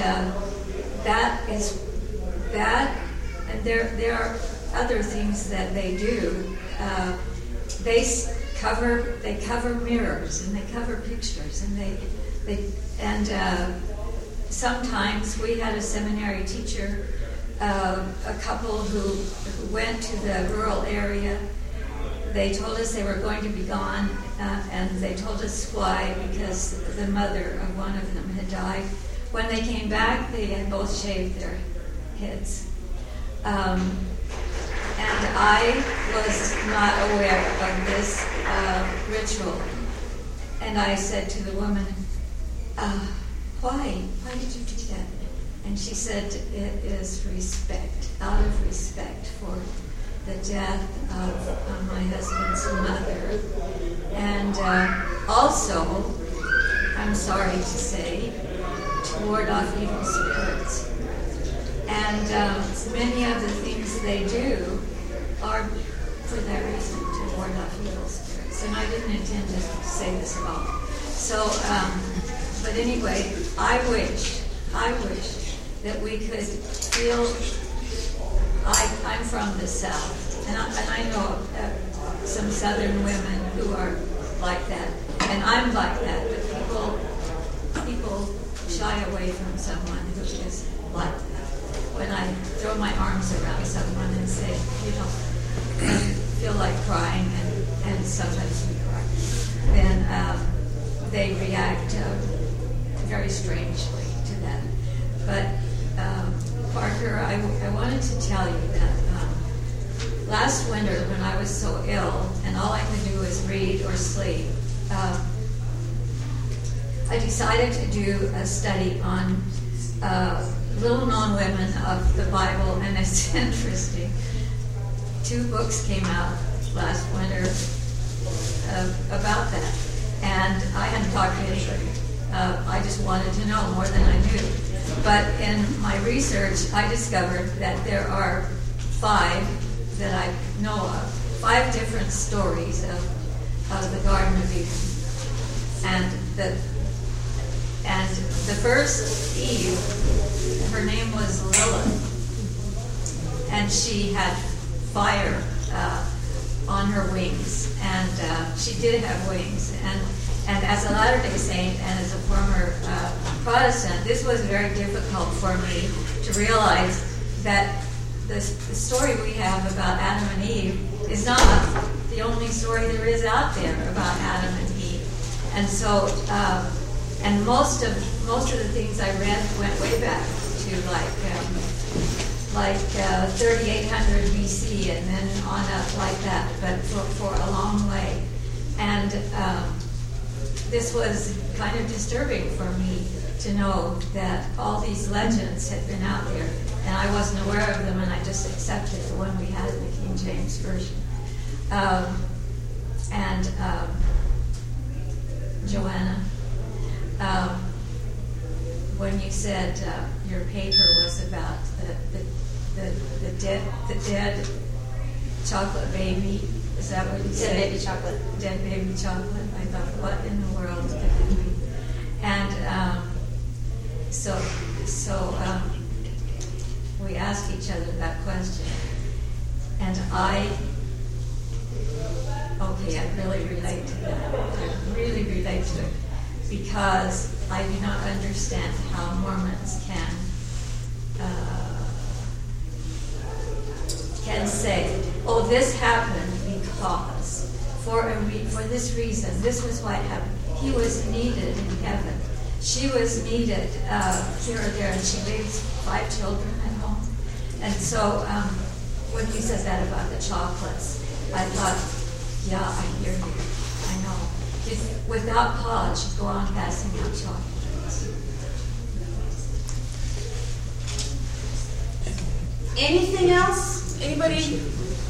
and there are other things that they do. They cover mirrors, and they cover pictures, and sometimes we had a seminary teacher, a couple who went to the rural area. They told us they were going to be gone, and they told us why, because the mother of one of them had died. When they came back, they had both shaved their heads. And I was not aware of this ritual. And I said to the woman, why did you do that? And she said, it is respect, out of respect for the death of my husband's mother. And also, I'm sorry to say, to ward off evil spirits. And many of the things they do are for that reason, to ward off evil spirits. And I didn't intend to say this at all. So, but anyway, I wish that we could feel. I'm from the South, and I know some Southern women who are like that, and I'm like that. But people shy away from someone who is like that. When I throw my arms around someone and say, I feel like crying, and sometimes we cry, then they react very strangely to that. But Parker, I wanted to tell you that last winter when I was so ill and all I could do was read or sleep, I decided to do a study on little-known women of the Bible, and it's interesting. 2 books came out last winter about that. and I hadn't talked to anybody. I just wanted to know more than I knew. But in my research, I discovered that there are 5 that I know of, 5 different stories of the Garden of Eden. And the first Eve, her name was Lilith, and she had fire on her wings, and she did have wings. And as a Latter-day Saint and as a former Protestant, this was very difficult for me to realize that the story we have about Adam and Eve is not the only story there is out there about Adam and Eve. And so, and most of the things I read went way back to like 3800 BC and then on up like that, but for a long way. And this was kind of disturbing for me to know that all these legends had been out there, and I wasn't aware of them, and I just accepted the one we had in the King James Version. Joanna, when you said your paper was about the dead chocolate baby, is that what you said? Dead baby chocolate. Dead baby chocolate. I thought, what in the world could it be? And so we asked each other that question, and I really relate to that. I really relate to it because I do not understand how Mormons can say, "Oh, this happened because for this reason. This was why it happened. He was needed in heaven. She was needed here or there, and she raised 5 children at home." And so when he says that about the chocolates, I thought, yeah, I hear you. I know. Without cause, she'd go on passing out chocolates. Anything else? Anybody?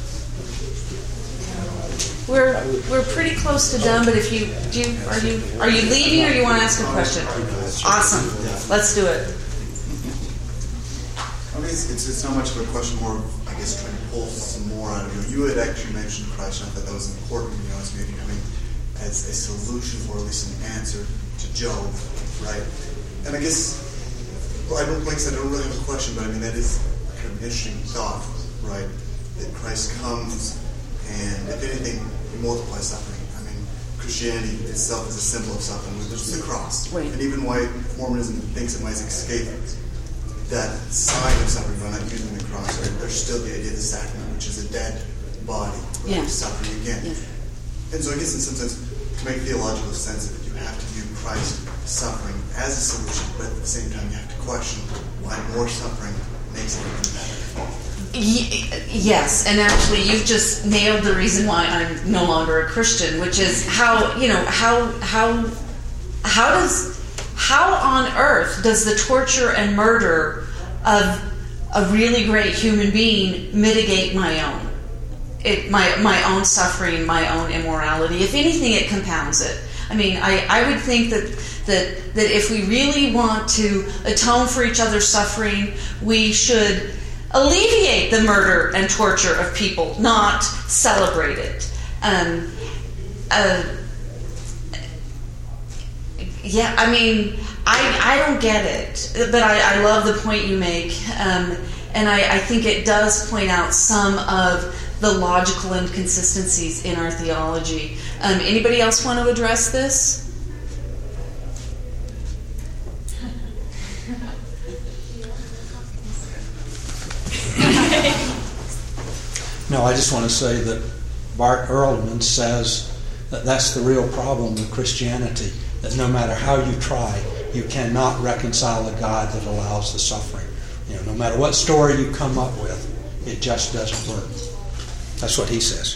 We're pretty close to done, but if are you leaving or you want to ask a question? Awesome. Let's do it. I mean, it's not much of a question, more of, I guess, trying to pull some more out of you. You had actually mentioned Christ, and I thought that was important, as maybe coming as a solution or at least an answer to Job, right? And I guess, well, like I said, I don't really have a question, but I mean, that is kind of an interesting thought, right? That Christ comes, and if anything, he multiplies suffering. I mean, Christianity itself is a symbol of suffering. There's the cross. Right. And even why Mormonism thinks it might escape that sign of suffering by not using the cross, there's still the idea of the sacrament, which is a dead body, right, suffering again. Yeah. And so I guess in some sense, to make theological sense of it, you have to view Christ suffering as a solution, but at the same time you have to question why more suffering makes it even better. Yes, and actually you've just nailed the reason why I'm no longer a Christian, which is how on earth does the torture and murder of a really great human being mitigate my own own suffering, my own immorality? If anything, it compounds it. I mean, I would think that if we really want to atone for each other's suffering, we should alleviate the murder and torture of people, not celebrate it. Yeah, I mean, I don't get it, but I love the point you make, and I think it does point out some of the logical inconsistencies in our theology. Anybody else want to address this? No, I just want to say that Bart Ehrlichman says that that's the real problem with Christianity, that no matter how you try, you cannot reconcile a God that allows the suffering. No matter what story you come up with, it just doesn't work. That's what he says.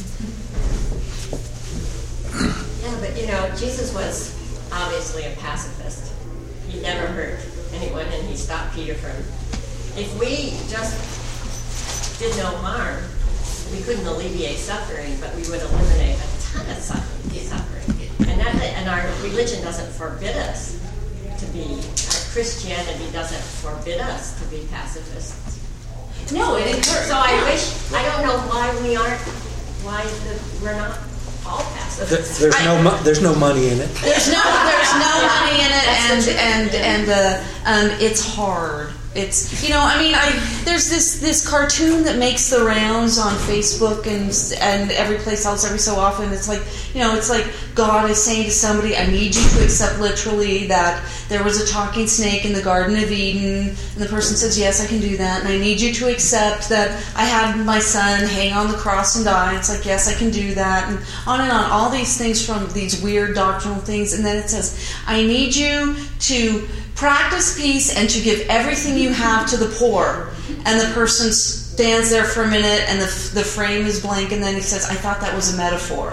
Yeah, but Jesus was obviously a pacifist. He never hurt anyone, and he stopped Peter from... If we just did no harm, we couldn't alleviate suffering, but we would eliminate a ton of suffering. And our religion doesn't forbid us to be, our Christianity doesn't forbid us to be pacifists. No, it encourages. So I don't know why we're not all pacifists. There's no money in it. There's no money in it, and it's hard. It's there's this cartoon that makes the rounds on Facebook and every place else every so often. It's like God is saying to somebody, I need you to accept literally that there was a talking snake in the Garden of Eden, and the person says, yes, I can do that, and I need you to accept that I had my son hang on the cross and die. And it's like, yes, I can do that, and on, all these things from these weird doctrinal things, and then it says, I need you to practice peace and to give everything you have to the poor. And the person stands there for a minute and the frame is blank, and then he says, I thought that was a metaphor.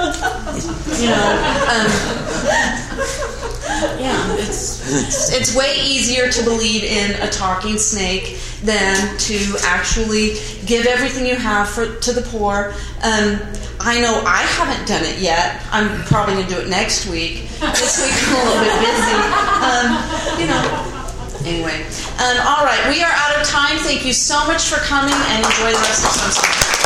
It's way easier to believe in a talking snake than to actually give everything you have to the poor. I know I haven't done it yet. I'm probably going to do it next week. This week I'm a little bit busy. Anyway. All right, we are out of time. Thank you so much for coming, and enjoy the rest of the sunset.